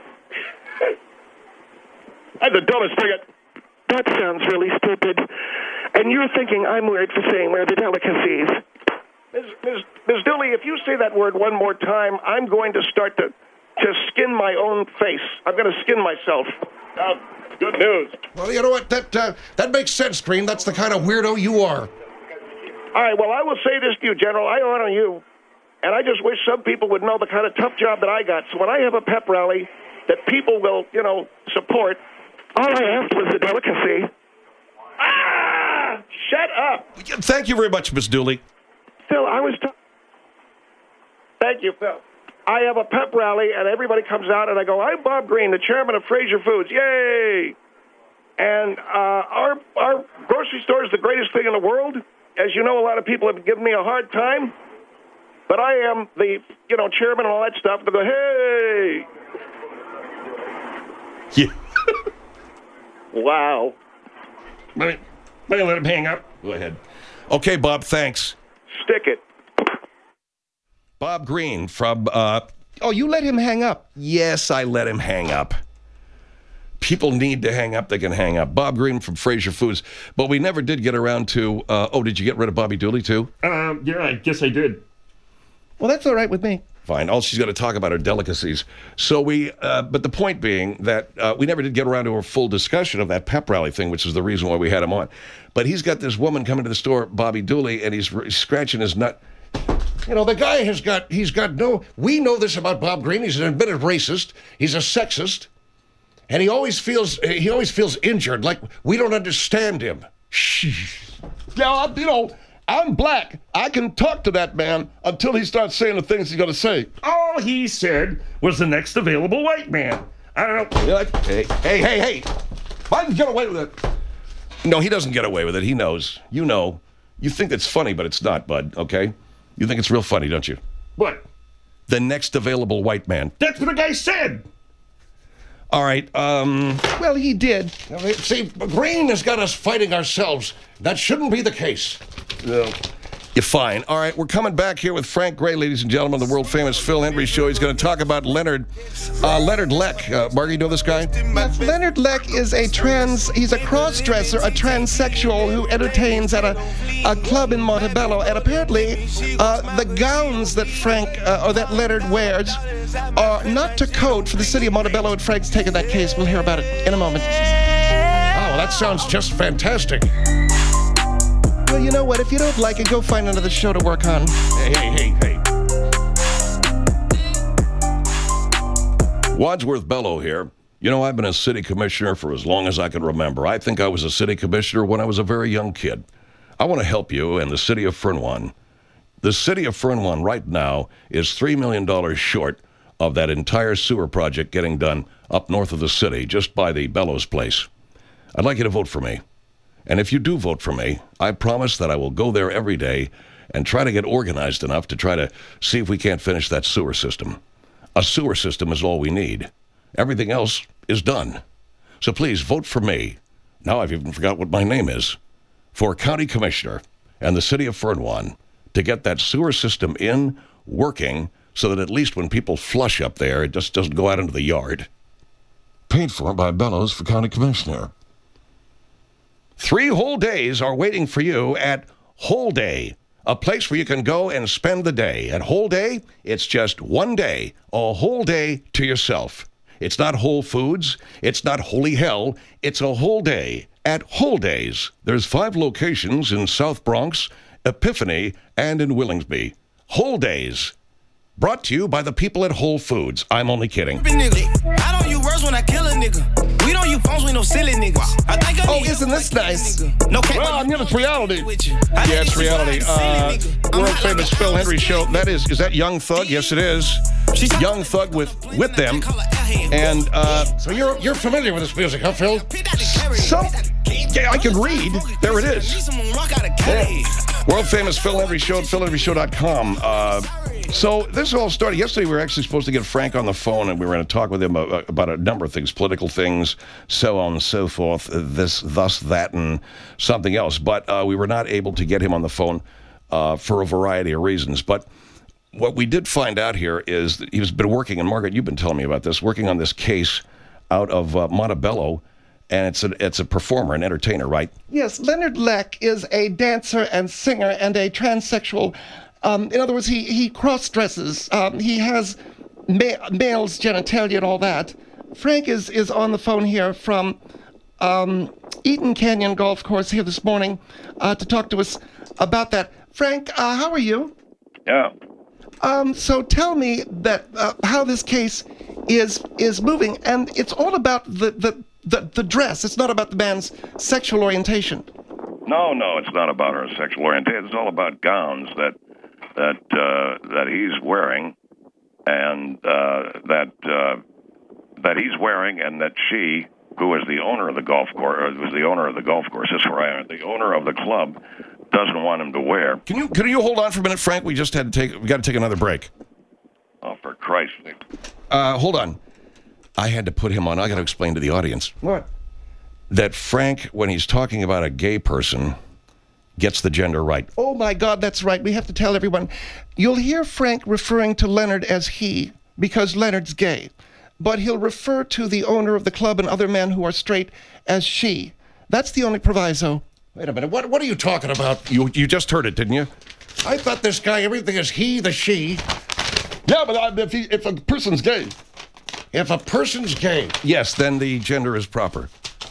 I'm the dumbest thing. That sounds really stupid. And you're thinking I'm weird for saying we're the delicacies. Miz Miz Miz Dooley, if you say that word one more time, I'm going to start to, to skin my own face. I'm going to skin myself. Uh, good news. Well, you know what? That uh, that makes sense, Green. That's the kind of weirdo you are. All right, well, I will say this to you, General. I honor you. And I just wish some people would know the kind of tough job that I got. So when I have a pep rally that people will, you know, support, all I asked was a delicacy. Ah! Shut up. thank you very much, Miss Dooley. Phil, I was... T- Thank you, Phil. I have a pep rally, and everybody comes out, and I go, I'm Bob Green, the chairman of Fraser Foods. Yay! And uh, our, our grocery store is the greatest thing in the world. As you know, a lot of people have given me a hard time. But I am the, you know, chairman and all that stuff. And they go, hey! Yeah. Wow. Let me, let me let him hang up. Go ahead. Okay, Bob, thanks. Stick it. Bob Green from, uh, Oh, you let him hang up. yes, I let him hang up. People need to hang up, they can hang up. Bob Green from Fraser Foods. But we never did get around to, uh, oh, did you get rid of Bobby Dooley, too? Um, yeah, I guess I did. Well, that's all right with me. Fine. All she's got to talk about are delicacies. So we, uh, but the point being that uh, we never did get around to a full discussion of that pep rally thing, which is the reason why we had him on. But he's got this woman coming to the store, Bobby Dooley, and he's r- scratching his nut. You know, the guy has got, he's got no, we know this about Bob Green. He's an admitted racist. He's a sexist. And he always feels, he always feels injured, like we don't understand him. Shh. Yeah, I, you know, I'm black. I can talk to that man until he starts saying the things he's going to say. All he said was the next available white man. I don't know. You're like, hey, hey, hey, hey. Why did you get away with it? No, he doesn't get away with it. He knows. You know. You think it's funny, but it's not, bud, okay? You think it's real funny, don't you? What? The next available white man. That's what the guy said. All right, um... Well, he did. See, Green has got us fighting ourselves. That shouldn't be the case. No. You're fine. All right, we're coming back here with Frank Gray, ladies and gentlemen, the world-famous Phil Hendrie Show. He's going to talk about Leonard uh, Leonard Leck. Uh, Margie, you know this guy? Yes, Leonard Leck is a trans, he's a cross-dresser, a transsexual who entertains at a, a club in Montebello. And apparently, uh, the gowns that Frank, uh, or that Leonard wears are not to code for the city of Montebello, and Frank's taken that case. We'll hear about it in a moment. Oh, that sounds just fantastic. Well, you know what? If you don't like it, go find another show to work on. Hey, hey, hey, hey. Wadsworth Bellow here. You know, I've been a city commissioner for as long as I can remember. I think I was a city commissioner when I was a very young kid. I want to help you and the city of Fernwan. The city of Fernwan right now is three million dollars short of that entire sewer project getting done up north of the city, just by the Bellows place. I'd like you to vote for me. And if you do vote for me, I promise that I will go there every day and try to get organized enough to try to see if we can't finish that sewer system. A sewer system is all we need. Everything else is done. So please vote for me. Now I've even forgot what my name is. For county commissioner and the city of Fernwan to get that sewer system in, working, so that at least when people flush up there, it just doesn't go out into the yard. Paid for by Bellows for county commissioner. Three whole days are waiting for you at Whole Day, a place where you can go and spend the day. At Whole Day, it's just one day, a whole day to yourself. It's not Whole Foods. It's not Holy Hell. It's a whole day at Whole Days. There's five locations in South Bronx, Epiphany, and in Willingsby. Whole Days. Brought to you by the people at Whole Foods. I'm only kidding. I don't use words when I kill a nigga. We don't use phones with no silly niggas. I think Oh, isn't this nice? No, Well, I mean, it's reality. Yeah, it's reality. Uh, world famous Phil Hendry show. That is, is that Young Thug? Yes, it is. Young Thug with with them. And uh, So you're you're familiar with this music, huh, Phil? some, yeah, I can read. There it is. Yeah. World famous Phil Hendry show at phil hendry show dot com. Uh, so this all started yesterday. We were actually supposed to get Frank on the phone, and we were going to talk with him about, about a number of things, political things, so on and so forth, this, thus, that, and something else. But uh, we were not able to get him on the phone uh, for a variety of reasons. But what we did find out here is that he's been working, and Margaret, you've been telling me about this, working on this case out of uh, Montebello, and it's a, it's a performer, an entertainer, right? Yes, Leonard Leck is a dancer and singer and a transsexual. Um, in other words, he, he cross-dresses. Um, he has ma- male's genitalia and all that. Frank is, is on the phone here from um, Eaton Canyon Golf Course here this morning uh, to talk to us about that. Frank, uh, how are you? Yeah. Um, so tell me that uh, how this case is is moving, and it's all about the, the, the, the dress. It's not about the man's sexual orientation. No, no, it's not about her sexual orientation. It's all about gowns that that uh, that he's wearing, and uh, that uh, that he's wearing, and that she, who is the owner of the golf course, or was the owner of the golf course, is right, the owner of the club, doesn't want him to wear. Can you can you hold on for a minute, Frank? We just had to take we got to take another break. Oh, for Christ's sake! Uh, hold on. I had to put him on. I got to explain to the audience. What? That Frank, when he's talking about a gay person, gets the gender right. Oh my God, that's right. We have to tell everyone. You'll hear Frank referring to Leonard as he because Leonard's gay, but he'll refer to the owner of the club and other men who are straight as she. That's the only proviso. Wait a minute. What what are you talking about? You you just heard it, didn't you? I thought this guy, everything is he, the she. Yeah, but uh, if, he, if a person's gay. If a person's gay. Yes, then the gender is proper.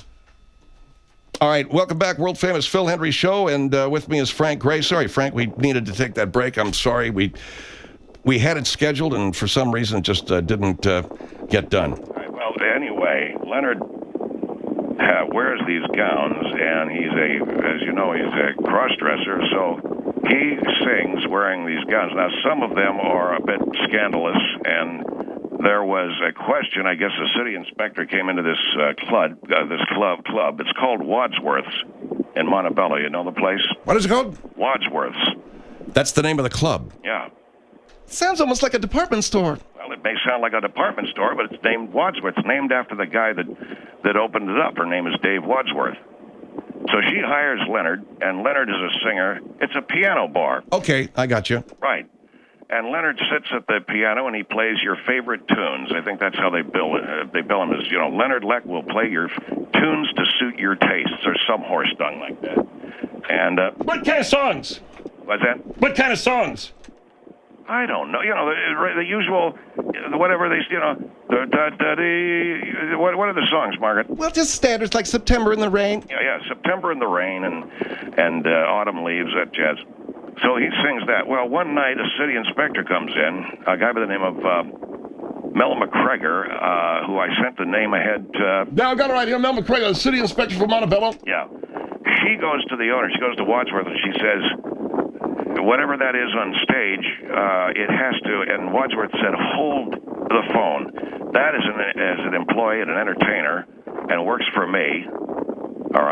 All right, welcome back, world famous Phil Hendry show, and uh, with me is Frank Gray. Sorry, Frank, we needed to take that break. I'm sorry, we we had it scheduled, and for some reason, it just uh, didn't uh, get done. All right, well, anyway, Leonard uh, wears these gowns, and he's a, as you know, he's a cross-dresser, so he sings wearing these gowns. Now, some of them are a bit scandalous, and there was a question. I guess the city inspector came into this uh, club. Uh, this club, club. It's called Wadsworth's in Montebello. You know the place? What is it called? Wadsworth's. That's the name of the club. Yeah. Sounds almost like a department store. Well, it may sound like a department store, but it's named Wadsworth. It's named after the guy that that opened it up. Her name is Dave Wadsworth. So she hires Leonard, and Leonard is a singer. It's a piano bar. Okay, I got you. Right. And Leonard sits at the piano and he plays your favorite tunes. I think that's how they bill it. Uh, they bill him as, you know, Leonard Leck will play your f- tunes to suit your tastes, or some horse dung like that. And uh, What kind of songs? what's that? What kind of songs? I don't know. You know, the, the usual, uh, whatever they, you know, da, da, da, dee, what, what are the songs, Margaret? Well, just standards like September in the Rain. Yeah, yeah, September in the Rain and and uh, Autumn Leaves, that jazz. So he sings that. Well, one night a city inspector comes in, a guy by the name of uh, Mel McGregor, uh, who I sent the name ahead. Uh, Now, I got it right here. Mel McGregor, the city inspector from Montebello. yeah. She goes to the owner. She goes to Wadsworth, and she says, whatever that is on stage, uh, it has to, and Wadsworth said, hold the phone. That is an, as an employee and an entertainer and works for me, all right?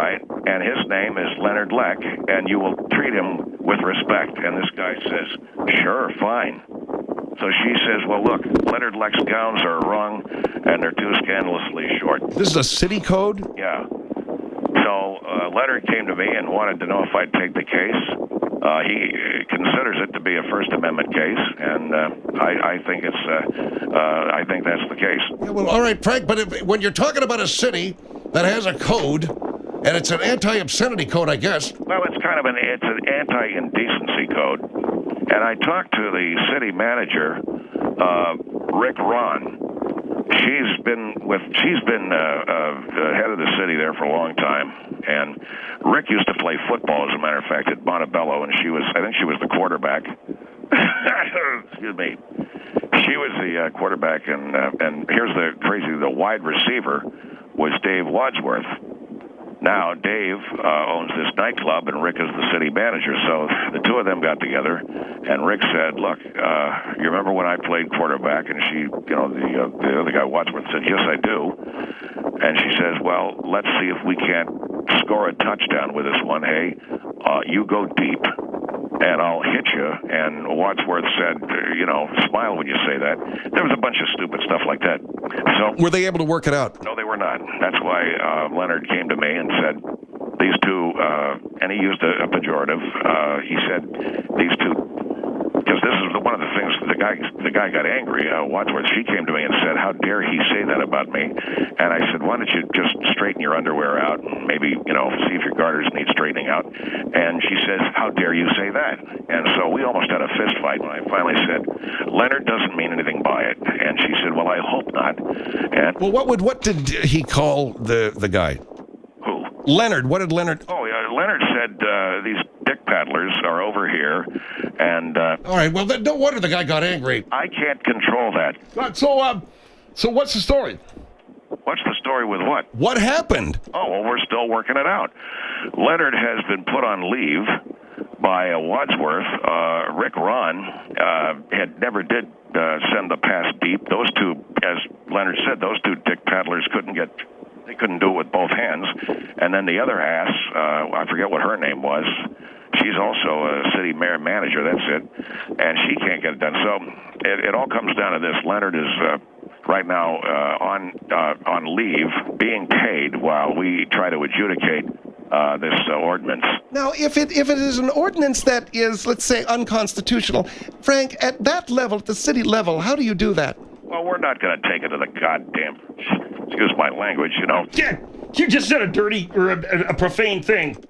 and his name is Leonard Leck, and you will treat him with respect. And this guy says, sure, fine. So she says, well, look, Leonard Leck's gowns are wrong, and they're too scandalously short. This is a city code? Yeah. So uh, Leonard came to me and wanted to know if I'd take the case. Uh, he considers it to be a First Amendment case, and uh, I, I think it's. Uh, uh, I think that's the case. Yeah, well, all right, Frank. But if, when you're talking about a city that has a code, and it's an anti-obscenity code, I guess. Well, it's kind of an it's an anti-indecency code, and I talked to the city manager, uh, Rick Ron. She's been with. She's been uh, uh, head of the city there for a long time, and Rick used to play football, as a matter of fact, at Montebello, and she was. I think she was the quarterback. Excuse me. She was the uh, quarterback, and uh, and here's the crazy: the wide receiver was Dave Wadsworth. Now, Dave uh, owns this nightclub, and Rick is the city manager. So the two of them got together, and Rick said, look, uh, you remember when I played quarterback? And she, you know, the, uh, the other guy, Wadsworth, said, yes, I do. And she says, well, let's see if we can't score a touchdown with this one. Hey, uh, you go deep, and I'll hit you. And Wadsworth said, you know, smile when you say that. There was a bunch of stupid stuff like that. So were they able to work it out? No, they were not. That's why uh, Leonard came to me and said, these two, uh, and he used a, a pejorative. Uh, he said, these two, because this is the, one of the things, the guy the guy got angry, uh, Wadsworth. She came to me and said, how dare he say that about me? And I said, why don't you just straighten your underwear out and maybe, you know, see if your garters need straightening out. And she says, how dare you say that? And so we almost had a fist fight when I finally said, Leonard doesn't mean anything by it. And she said, well, I hope not. And well, what would what did he call the, the guy? Who? Leonard. What did Leonard... Oh, yeah, Leonard said uh, these dick paddlers are over here, and... Uh, all right, well, then, no wonder the guy got angry. I can't control that. Right, so, um, so what's the story? What's the story with what? What happened? Oh, well, we're still working it out. Leonard has been put on leave by uh, Wadsworth. Uh, Rick Ron uh, had never did uh, send the pass deep. Those two, as Leonard said, those two dick paddlers couldn't get... They couldn't do it with both hands. And then the other ass, uh, I forget what her name was, she's also a city mayor manager, that's it, and she can't get it done. So it, it all comes down to this. Leonard is uh, right now uh, on uh, on leave, being paid while we try to adjudicate uh, this uh, ordinance. Now, if it if it is an ordinance that is, let's say, unconstitutional, Frank, at that level, at the city level, how do you do that? Well, we're not going to take it to the goddamn... Excuse my language, you know. Yeah, you just said a dirty or a, a profane thing.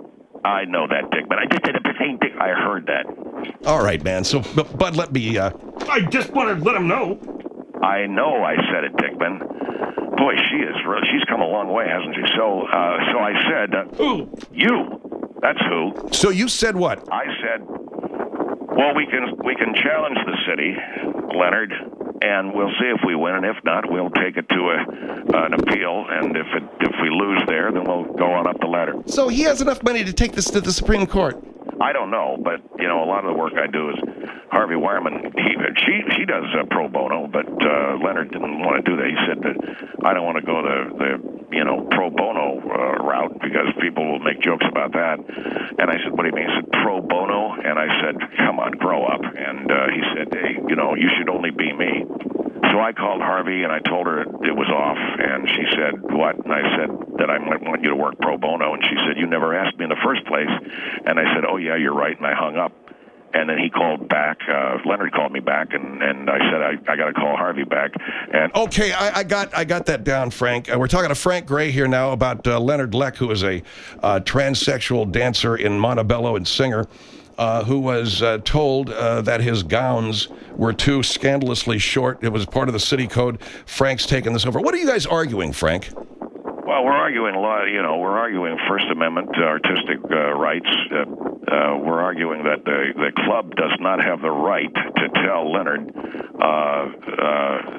I know that, Dick, but I just said a profane thing. I heard that. All right, man. So, but, but let me... Uh... I just want to let him know. I know I said it, Dickman. Boy, she is... She's come a long way, hasn't she? So, uh, so I said... Uh, who? You. That's who. So you said what? I said, well, we can we can challenge the city, Leonard, and we'll see if we win, and if not, we'll take it to a, an appeal, and if it, if we lose there, then we'll go on up the ladder. So he has enough money to take this to the Supreme Court? I don't know, but, you know, a lot of the work I do is Harvey Wireman. He, she she does uh, pro bono, but uh, Leonard didn't want to do that. He said that I don't want to go the, the you know, pro bono uh, route because people will make jokes about that. And I said, what do you mean? He said, pro bono? And I said, come on, grow up. And uh, he said, hey, you know, you should only be me. So I called Harvey, and I told her it was off, and she said, what? And I said that I might want you to work pro bono, and she said, you never asked me in the first place. And I said, oh, yeah, you're right, and I hung up. And then he called back. Uh, Leonard called me back, and, and I said, I, I got to call Harvey back. And okay, I, I got I got that down, Frank. Uh, we're talking to Frank Gray here now about uh, Leonard Leck, who is a uh, transsexual dancer in Montebello and singer. Uh, who was uh, told uh, that his gowns were too scandalously short. It was part of the city code. Frank's taking this over. What are you guys arguing, Frank? Well, we're arguing a lot, you know, we're arguing First Amendment uh, artistic uh, rights. Uh, uh, we're arguing that the, the club does not have the right to tell Leonard uh, uh,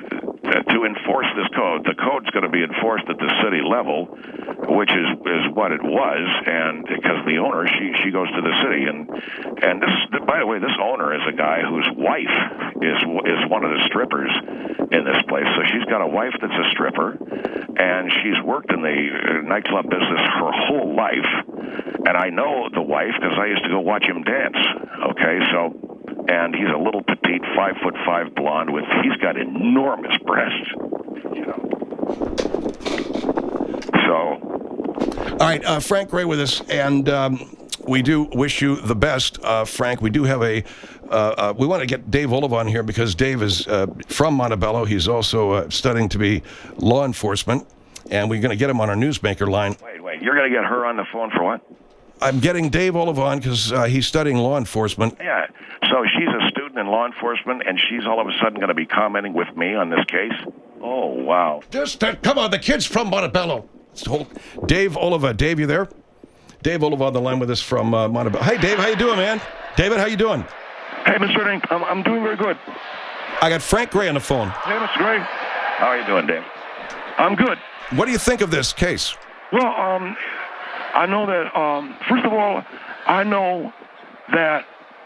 to enforce this code. The code's going to be enforced at the city level, which is is what it was, and because the owner, she she goes to the city, and and this, by the way, this owner is a guy whose wife is is one of the strippers in this place. So she's got a wife that's a stripper, and she's worked in the nightclub business her whole life. And I know the wife because I used to go watch him dance. Okay, so. And he's a little petite, five foot five blonde with, he's got enormous breasts, you know. So. All right, uh, Frank Gray with us, and um, we do wish you the best, uh, Frank. We do have a, uh, uh, we want to get Dave Olive on here because Dave is uh, from Montebello. He's also uh, studying to be law enforcement, and we're going to get him on our newsmaker line. Wait, wait, you're going to get her on the phone for what? I'm getting Dave Olive on because uh, he's studying law enforcement. Yeah, so she's a student in law enforcement, and she's all of a sudden going to be commenting with me on this case? Oh, wow. Just, uh, come on, the kid's from Montebello. Hold. Dave Oliva. Dave, you there? Dave Oliva on the line with us from uh, Montebello. Hey, Dave, how you doing, man? David, how you doing? Hey, Mister Dink, I'm, I'm doing very good. I got Frank Gray on the phone. Hey, Mister Gray. How are you doing, Dave? I'm good. What do you think of this case? Well, um, I know that, um, first of all, I know that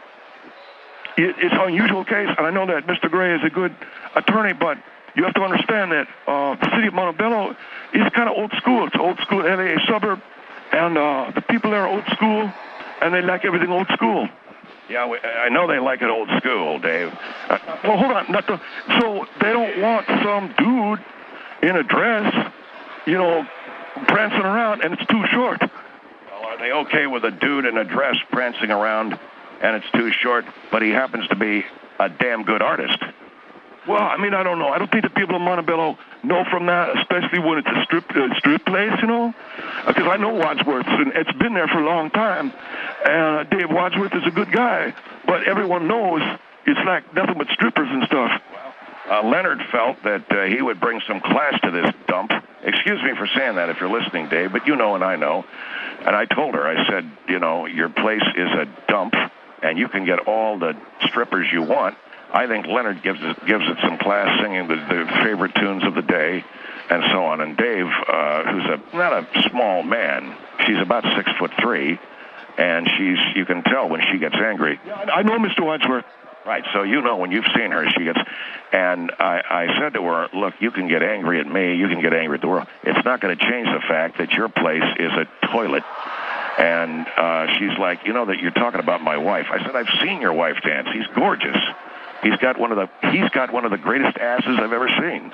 it, it's an unusual case, and I know that Mister Gray is a good attorney, but you have to understand that uh, the city of Montebello is kind of old school. It's old school L A suburb, and uh, the people there are old school, and they like everything old school. Yeah, we, I know they like it old school, Dave. Uh, well, hold on. Not the, so they don't want some dude in a dress, you know, prancing around, and it's too short. Well, are they okay with a dude in a dress prancing around, and it's too short, but he happens to be a damn good artist? Well, I mean, I don't know. I don't think the people of Montebello know from that, especially when it's a strip uh, strip place, you know? Because I know Wadsworth, and it's been there for a long time. And uh, Dave Wadsworth is a good guy, but everyone knows it's like nothing but strippers and stuff. Uh, Leonard felt that uh, he would bring some class to this dump. Excuse me for saying that if you're listening, Dave, but you know and I know. And I told her, I said, you know, your place is a dump, and you can get all the strippers you want. I think Leonard gives it, gives it some class, singing the, the favorite tunes of the day, and so on. And Dave, uh, who's a not a small man, she's about six foot three, and she's you can tell when she gets angry. Yeah, I know Mister Wadsworth. Right, so you know when you've seen her, she gets, and I, I said to her, look, you can get angry at me, you can get angry at the world. It's not going to change the fact that your place is a toilet. And uh, she's like, you know that you're talking about my wife. I said, I've seen your wife dance. He's gorgeous. He's got one of the he's got one of the greatest asses I've ever seen.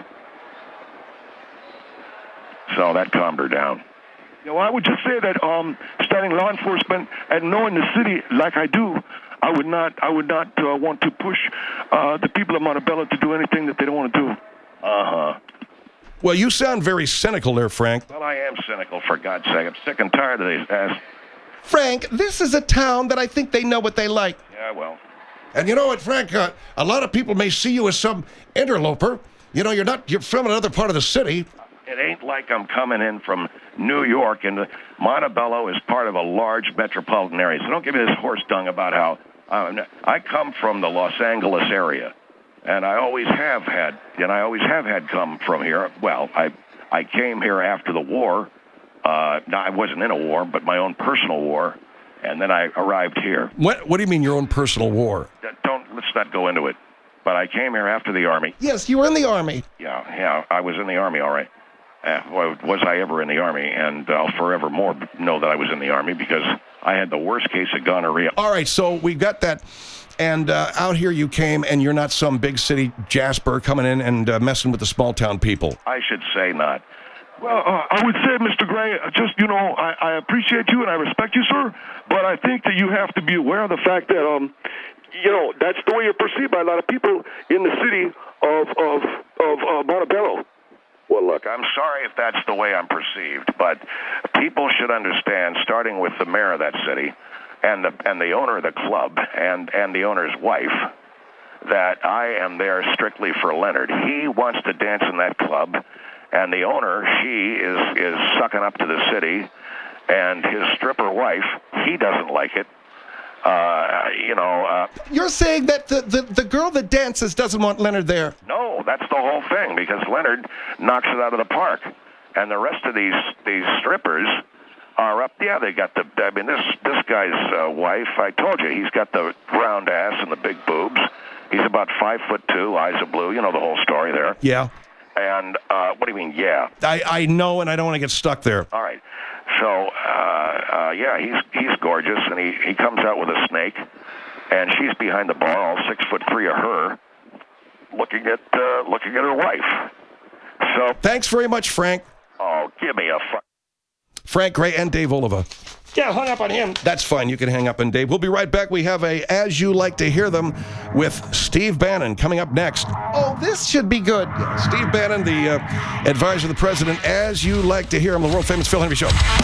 So that calmed her down. You know, I would just say that um, studying law enforcement and knowing the city like I do, I would not I would not uh, want to push uh, the people of Montebello to do anything that they don't want to do. Uh-huh. Well, you sound very cynical there, Frank. Well, I am cynical, for God's sake. I'm sick and tired of these ass. Frank, this is a town that I think they know what they like. Yeah, well. And you know what, Frank? Uh, a lot of people may see you as some interloper. You know, you're not. You're from another part of the city. It ain't like I'm coming in from New York, and Montebello is part of a large metropolitan area. So don't give me this horse dung about how uh, I come from the Los Angeles area, and I always have had, and I always have had come from here. Well, I I came here after the war. Uh, no, I wasn't in a war, but my own personal war. And then I arrived here. What What do you mean your own personal war? Don't let's not go into it. But I came here after the Army. Yes, you were in the Army. Yeah, yeah, I was in the Army, all right. Uh, well, was I ever in the Army? And I'll forevermore know that I was in the Army because I had the worst case of gonorrhea. All right, so we got that. And uh, out here you came, and you're not some big city Jasper coming in and uh, messing with the small town people. I should say not. Well, uh, I would say, Mister Gray, just, you know, I, I appreciate you and I respect you, sir, but I think that you have to be aware of the fact that, um, you know, that's the way you're perceived by a lot of people in the city of, of, of uh, Montebello. Well, look, I'm sorry if that's the way I'm perceived, but people should understand, starting with the mayor of that city and the, and the owner of the club and, and the owner's wife, that I am there strictly for Leonard. He wants to dance in that club. And the owner, she is, is sucking up to the city, and his stripper wife, he doesn't like it. Uh, you know, uh, You're saying that the, the, the girl that dances doesn't want Leonard there. no, that's the whole thing, because Leonard knocks it out of the park. And the rest of these these strippers are up. Yeah, they got the. I mean, this this guy's uh, wife. I told you, he's got the round ass and the big boobs. He's about five foot two, eyes of blue. You know the whole story there. Yeah. And uh, what do you mean? Yeah. I, I know, and I don't want to get stuck there. All right. So uh, uh, yeah, he's he's gorgeous, and he, he comes out with a snake, and she's behind the bar, all six foot three of her, looking at uh, looking at her wife. So Thanks very much, Frank. oh, give me a fuck. Frank Gray and Dave Oliva. Yeah, hung up on him. That's fine. You can hang up on Dave. We'll be right back. We have a As You Like to Hear Them with Steve Bannon coming up next. Oh, this should be good. Steve Bannon, the uh, advisor of the president, As You Like to Hear Him, the world-famous Phil Henry Show.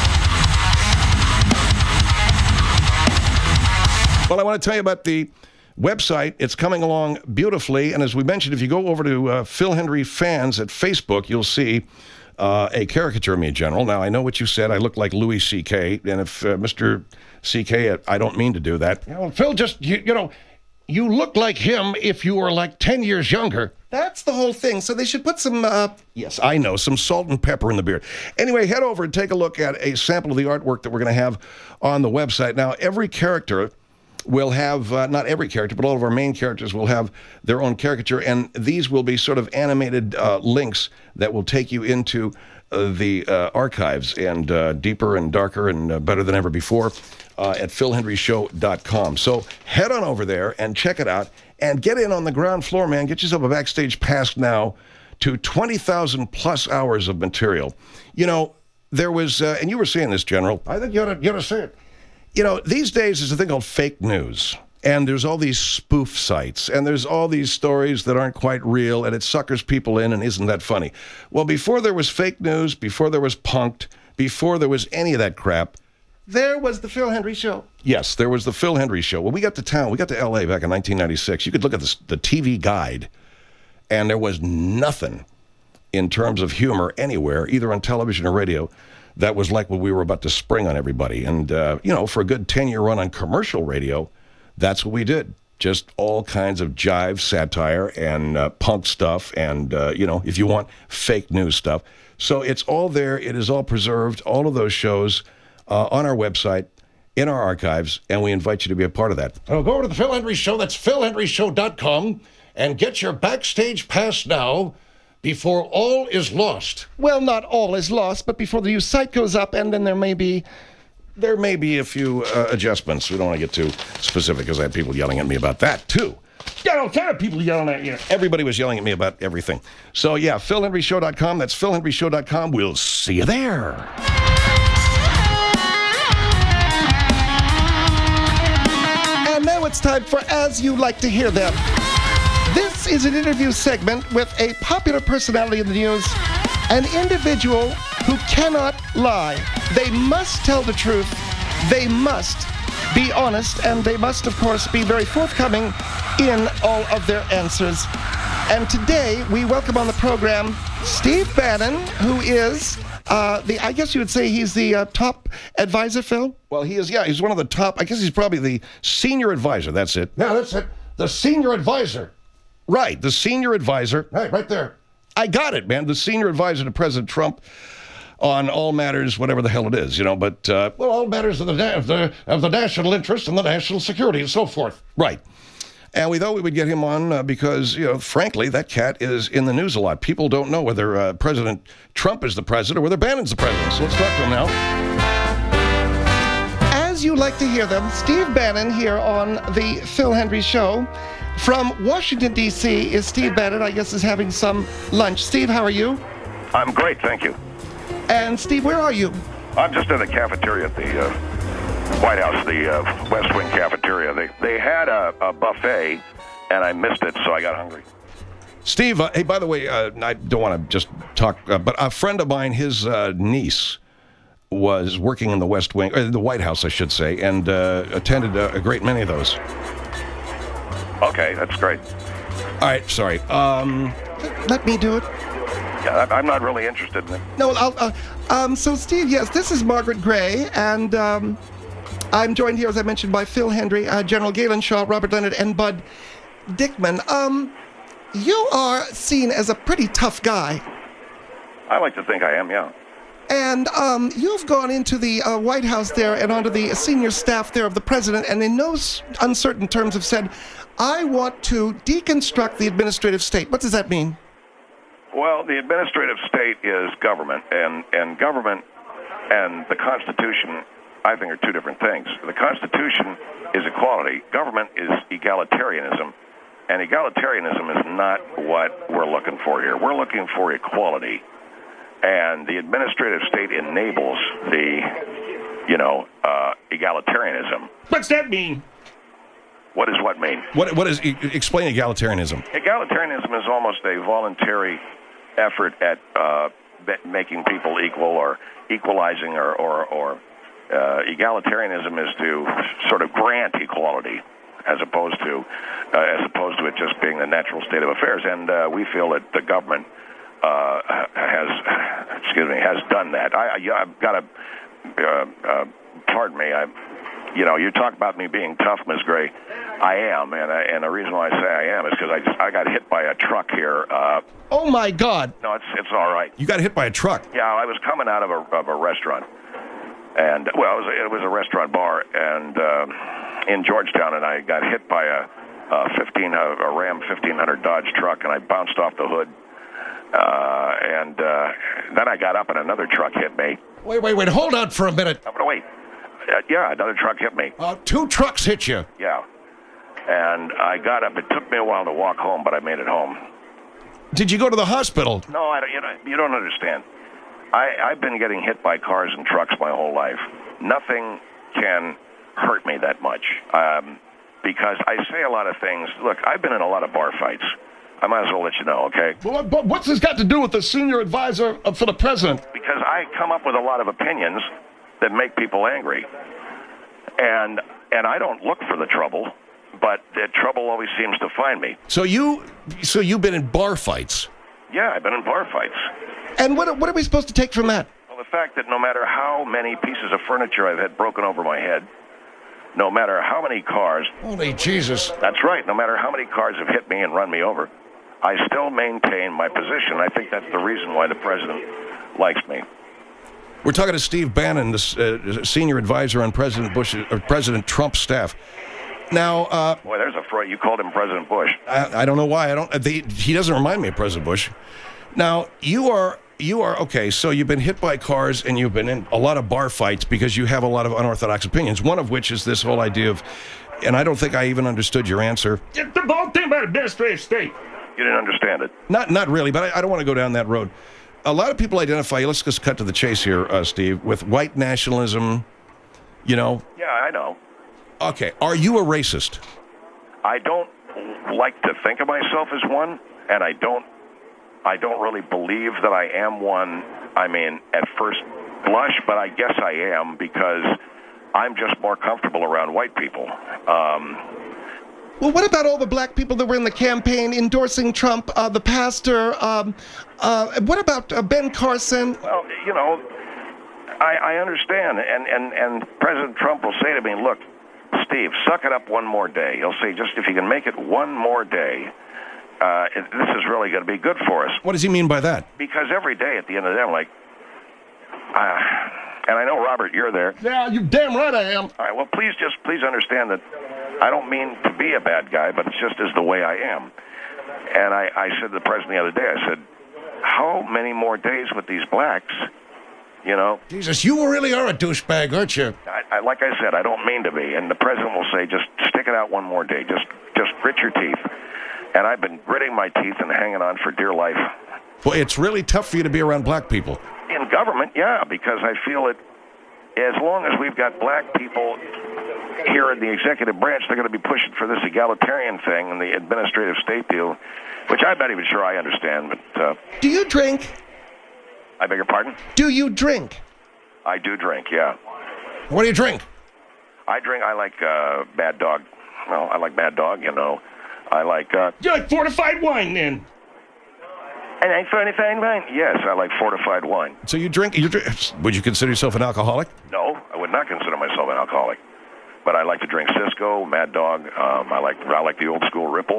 Well, I want to tell you about the website. It's coming along beautifully. And as we mentioned, if you go over to uh, Phil Henry Fans at Facebook, you'll see uh, a caricature of me, General. Now, I know what you said. I look like Louis C K. And if uh, Mister C K, I don't mean to do that. You know, Phil, just, you, you know, you look like him if you were like ten years younger. That's the whole thing. So they should put some... Uh, Yes, I know. Some salt and pepper in the beard. Anyway, head over and take a look at a sample of the artwork that we're going to have on the website. Now, every character will have, uh, not every character, but all of our main characters will have their own caricature, and these will be sort of animated uh, links that will take you into uh, the uh, archives, and uh, deeper and darker and uh, better than ever before uh, at phil henry show dot com. So head on over there and check it out, and get in on the ground floor, man. Get yourself a backstage pass now to twenty thousand plus hours of material. You know, there was, uh, and you were saying this, General. I think you ought to, you ought to say it. You know, these days there's a thing called fake news, and there's all these spoof sites, and there's all these stories that aren't quite real, and it suckers people in, and isn't that funny? Well, before there was fake news, before there was punked, before there was any of that crap, there was the Phil Henry Show. yes, there was the Phil Henry Show. When we got to town, we got to L A back in nineteen ninety-six, you could look at this, the T V guide, and there was nothing in terms of humor anywhere, either on television or radio, that was like what we were about to spring on everybody. And, uh, you know, for a good ten-year run on commercial radio, that's what we did. Just all kinds of jive, satire, and uh, punk stuff, and, uh, you know, if you want, fake news stuff. So it's all there. It is all preserved, all of those shows uh, on our website, in our archives, and we invite you to be a part of that. So go over to the Phil Henry Show, that's phil henry show dot com, and get your backstage pass now before all is lost. Well, not all is lost, but before the new site goes up, and then there may be... There may be a few uh, adjustments. We don't want to get too specific, because I had people yelling at me about that, too. Got all kind of people yelling at you. Everybody was yelling at me about everything. So, yeah, phil henry show dot com. That's phil henry show dot com. We'll see you there. And now it's time for As You Like to Hear Them. This is an interview segment with a popular personality in the news, an individual who cannot lie. They must tell the truth. They must be honest, and they must, of course, be very forthcoming in all of their answers. And today, we welcome on the program Steve Bannon, who is uh, the, I guess you would say he's the uh, top advisor, Phil? Well, he is, yeah, he's one of the top, I guess he's probably the senior advisor. That's it. Yeah, that's it. The senior advisor. Right, the senior advisor. Right, right there. I got it, man. The senior advisor to President Trump on all matters, whatever the hell it is, you know, but... Uh, Well, all matters of the, na- of the of the national interest and the national security and so forth. right. And we thought we would get him on uh, because, you know, frankly, that cat is in the news a lot. People don't know whether uh, President Trump is the president or whether Bannon's the president. So let's talk to him now. As you like to hear them, Steve Bannon here on the Phil Henry Show. From Washington, D C is Steve Bannon, I guess, is having some lunch. Steve, how are you? I'm great, thank you. And Steve, where are you? I'm just in the cafeteria at the uh, White House, the uh, West Wing cafeteria. They they had a, a buffet, and I missed it, so I got hungry. Steve, uh, hey, by the way, uh, I don't want to just talk, uh, but a friend of mine, his uh, niece, was working in the West Wing, or the White House, I should say, and uh, attended a, a great many of those. Okay, that's great. All right, sorry. Um, Let me do it. Yeah, I- I'm not really interested in it. No, I'll, uh, um, so Steve, yes, this is Margaret Gray, and um, I'm joined here, as I mentioned, by Phil Hendry, uh, General Galen Shaw, Robert Leonard, and Bud Dickman. Um, you are seen as a pretty tough guy. I like to think I am, yeah. And um, you've gone into the uh, White House there and onto the senior staff there of the president, and in no s- uncertain terms have said, I want to deconstruct the administrative state. What does that mean? Well, the administrative state is government, and, and government and the Constitution, I think, are two different things. The Constitution is equality. Government is egalitarianism, and egalitarianism is not what we're looking for here. We're looking for equality, and the administrative state enables the, you know, uh, egalitarianism. What's that mean? What does what mean? What what is e- explain egalitarianism? Egalitarianism is almost a voluntary effort at uh, be- making people equal or equalizing or, or, or uh, egalitarianism is to sort of grant equality as opposed to uh, as opposed to it just being the natural state of affairs. And uh, we feel that the government uh, has, excuse me, has done that. I, I, I've got to, uh, uh, pardon me, I, you know, you talk about me being tough, Miz Gray. I am, and I, and the reason why I say I am is because I just, I got hit by a truck here. Uh, Oh, my God. no, it's it's all right. You got hit by a truck. Yeah, I was coming out of a of a restaurant, and well, it was a, it was a restaurant bar, and uh, in Georgetown, and I got hit by a, a fifteen a Ram fifteen hundred Dodge truck, and I bounced off the hood, uh, and uh, then I got up, and another truck hit me. Wait, wait, wait. Hold on for a minute. I'm gonna wait. Uh, yeah, another truck hit me. Uh, two trucks hit you. Yeah, and I got up. It took me a while to walk home, but I made it home. Did you go to the hospital? No, I don't, you, know, you don't understand. I, I've been getting hit by cars and trucks my whole life. Nothing can hurt me that much um, because I say a lot of things. Look, I've been in a lot of bar fights. I might as well let you know, okay? Well, but what's this got to do with the senior advisor uh, for the president? Because I come up with a lot of opinions that make people angry. And and I don't look for the trouble, but the trouble always seems to find me. So you so you've been in bar fights. Yeah, I've been in bar fights. And what, what are we supposed to take from that? Well, the fact that no matter how many pieces of furniture I've had broken over my head, no matter how many cars, Holy Jesus. that's right, no matter how many cars have hit me and run me over, I still maintain my position. I think that's the reason why the president likes me. We're talking to Steve Bannon, the uh, senior advisor on President Bush, or President Trump's staff. Now, uh, Boy, there's a fright. You called him President Bush. I, I don't know why. I don't. They, he doesn't remind me of President Bush. Now, you are you are okay. So you've been hit by cars and you've been in a lot of bar fights because you have a lot of unorthodox opinions. One of which is this whole idea of, and I don't think I even understood your answer. The whole thing about administrative state. You didn't understand it. Not not really, but I, I don't want to go down that road. A lot of people identify. Let's just cut to the chase here, uh, Steve, with white nationalism. You know. Yeah, I know. Okay, are you a racist? I don't like to think of myself as one, and I don't I don't really believe that I am one, I mean, at first blush, but I guess I am because I'm just more comfortable around white people. Um, Well, what about all the black people that were in the campaign endorsing Trump, uh, the pastor? Um, uh, what about uh, Ben Carson? well, you know, I, I understand, and, and, and President Trump will say to me, look, Steve, suck it up one more day. He'll say, just if you can make it one more day, uh, it, this is really going to be good for us. What does he mean by that? Because every day at the end of the day, I'm like, uh, and I know, Robert, you're there. Yeah, you damn right I am. All right, well, please just, please understand that I don't mean to be a bad guy, but it's just as the way I am. And I, I said to the president the other day, I said, how many more days with these blacks, you know? Jesus, you really are a douchebag, aren't you? I, I, like I said, I don't mean to be. And the president will say, just stick it out one more day. Just just grit your teeth. And I've been gritting my teeth and hanging on for dear life. Well, it's really tough for you to be around black people. In government, yeah, because I feel it, as long as we've got black people here in the executive branch, they're going to be pushing for this egalitarian thing and the administrative state deal, which I'm not even sure I understand. But uh, Do you drink? I beg your pardon? Do you drink? I do drink, yeah. What do you drink? I drink, I like uh, Bad Dog. Well, I like Bad Dog, you know. I like... Uh, You like fortified wine, then? I like fortified wine. Yes, I like fortified wine. So you drink, you drink. Would you consider yourself an alcoholic? No, I would not consider myself an alcoholic. but I like to drink Cisco, Mad Dog. Um, I like I like the old school Ripple.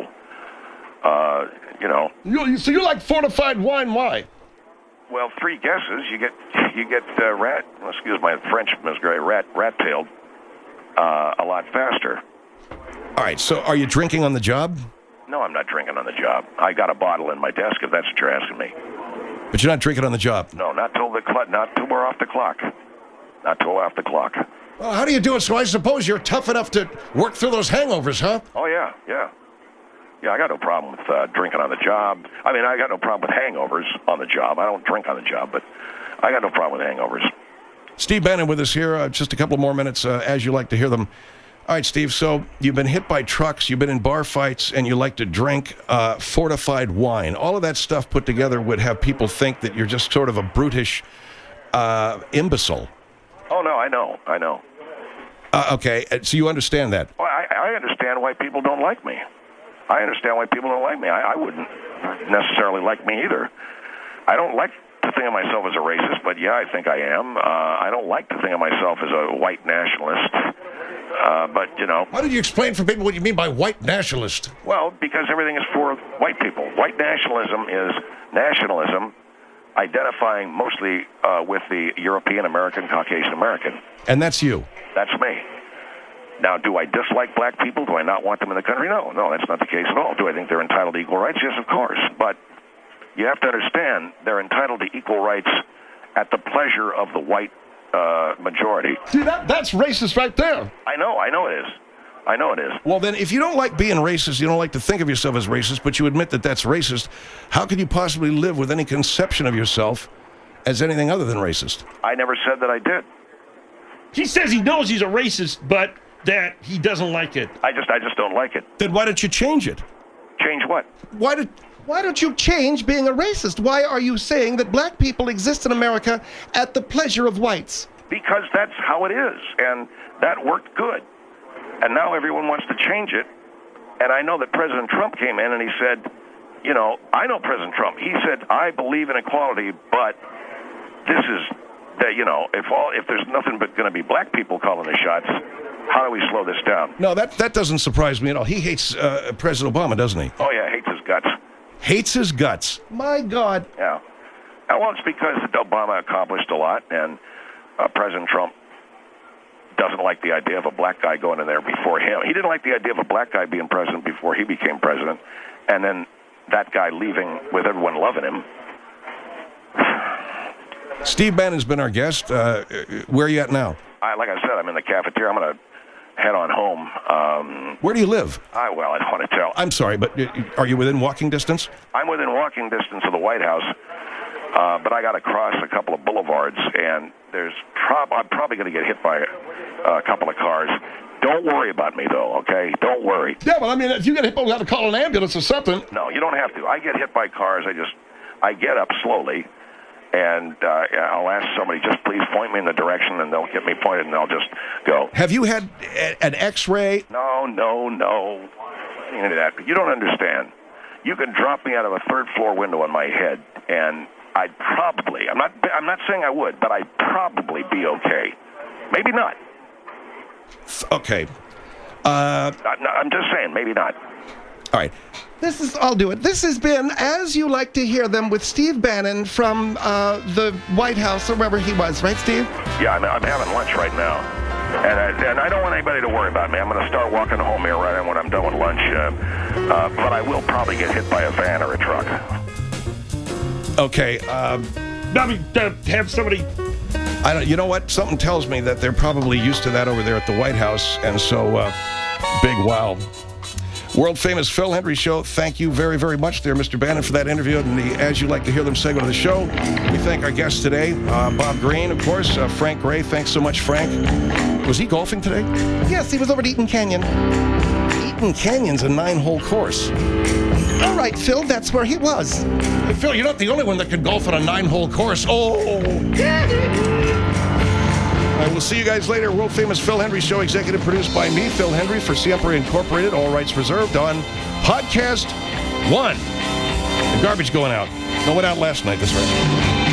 Uh, you know. You, so you like fortified wine? Why? Well, three guesses. You get you get uh, rat. Excuse my French, Miss Gray. Rat rat tailed uh, a lot faster. All right. So, are you drinking on the job? No, I'm not drinking on the job. I got a bottle in my desk. If that's what you're asking me. But you're not drinking on the job. No, not till the cl- not till we're off the clock. Not till we're off the clock. Well, how do you do it? So I suppose you're tough enough to work through those hangovers, huh? Oh yeah, yeah. Yeah, I got no problem with uh, drinking on the job. I mean, I got no problem with hangovers on the job. I don't drink on the job, but I got no problem with hangovers. Steve Bannon with us here. Uh, just a couple more minutes, uh, as you like to hear them. All right, Steve, so you've been hit by trucks, you've been in bar fights, and you like to drink uh, fortified wine. All of that stuff put together would have people think that you're just sort of a brutish uh, imbecile. Oh, no, I know, I know. Uh, okay, so you understand that? Well, I, I understand why people don't like me. I understand why people don't like me. I, I wouldn't necessarily like me either. I don't like to think of myself as a racist, but yeah, I think I am. Uh, I don't like to think of myself as a white nationalist, uh, but, you know. Why don't you explain for people what you mean by white nationalist? Well, because everything is for white people. White nationalism is nationalism identifying mostly uh, with the European American, Caucasian American. And that's you? That's me. Now, do I dislike black people? Do I not want them in the country? No, no, that's not the case at all. Do I think they're entitled to equal rights? Yes, of course. But you have to understand they're entitled to equal rights at the pleasure of the white uh, majority. See, that, that's racist right there. I know, I know it is. I know it is. Well, then, if you don't like being racist, you don't like to think of yourself as racist, but you admit that that's racist, how could you possibly live with any conception of yourself as anything other than racist? I never said that I did. He says he knows he's a racist, but that he doesn't like it. I just, I just don't like it. Then why don't you change it? Change what? Why did... Why don't you change being a racist? Why are you saying that black people exist in America at the pleasure of whites? Because that's how it is, and that worked good. And now everyone wants to change it. And I know that President Trump came in and he said, you know, I know President Trump. He said, I believe in equality, but this is, that you know, if all if there's nothing but going to be black people calling the shots, how do we slow this down? No, that, that doesn't surprise me at all. He hates uh, President Obama, doesn't he? Oh, yeah, hates his guts. Hates his guts. My God. Yeah. Well, it's because Obama accomplished a lot, and uh, President Trump doesn't like the idea of a black guy going in there before him. He didn't like the idea of a black guy being president before he became president, and then that guy leaving with everyone loving him. Steve Bannon's been our guest. Uh, where are you at now? I, like I said, I'm in the cafeteria. I'm going to head on home. Um, Where do you live? I, well, I don't want to tell. I'm sorry, but are you within walking distance? I'm within walking distance of the White House, uh, but I got to cross a couple of boulevards, and there's prob- I'm probably going to get hit by a, a couple of cars. Don't worry about me, though, okay? Don't worry. Yeah, well, I mean, if you get hit, we'll have to call an ambulance or something. No, you don't have to. I get hit by cars. I just, I get up slowly, and uh, I'll ask somebody, just please point me in the direction, and they'll get me pointed, and I'll just go. Have you had a- an X-ray? No, no, no. Into that. You don't understand. You can drop me out of a third-floor window on my head, and I'd probably, I'm not, I'm not saying I would, but I'd probably be okay. Maybe not. Okay. Uh, I'm just saying, maybe not. All right. This is, I'll do it. This has been As You Like to Hear Them with Steve Bannon from uh, the White House, or wherever he was, right, Steve? Yeah, I'm, I'm having lunch right now. And I, and I don't want anybody to worry about me. I'm going to start walking home here right when I'm done with lunch. Uh, uh, but I will probably get hit by a van or a truck. Okay. Um, I mean, uh, have somebody... I don't. You know what? Something tells me that they're probably used to that over there at the White House, and so uh, big wow. World famous Phil Hendrie Show. Thank you very, very much there, Mister Bannon, for that interview and the As You Like to Hear Them segment of the show. We thank our guests today, uh, Bob Green, of course, uh, Frank Gray. Thanks so much, Frank. Was he golfing today? Yes, he was over at Eaton Canyon. Eaton Canyon's a nine-hole course. All right, Phil, that's where he was. Hey, Phil, you're not the only one that can golf on a nine-hole course. Oh! All right, we'll see you guys later. World famous Phil Hendrie Show, executive produced by me, Phil Hendrie, for Siempre Incorporated. All rights reserved on Podcast One. The garbage going out. No, went out last night. That's right.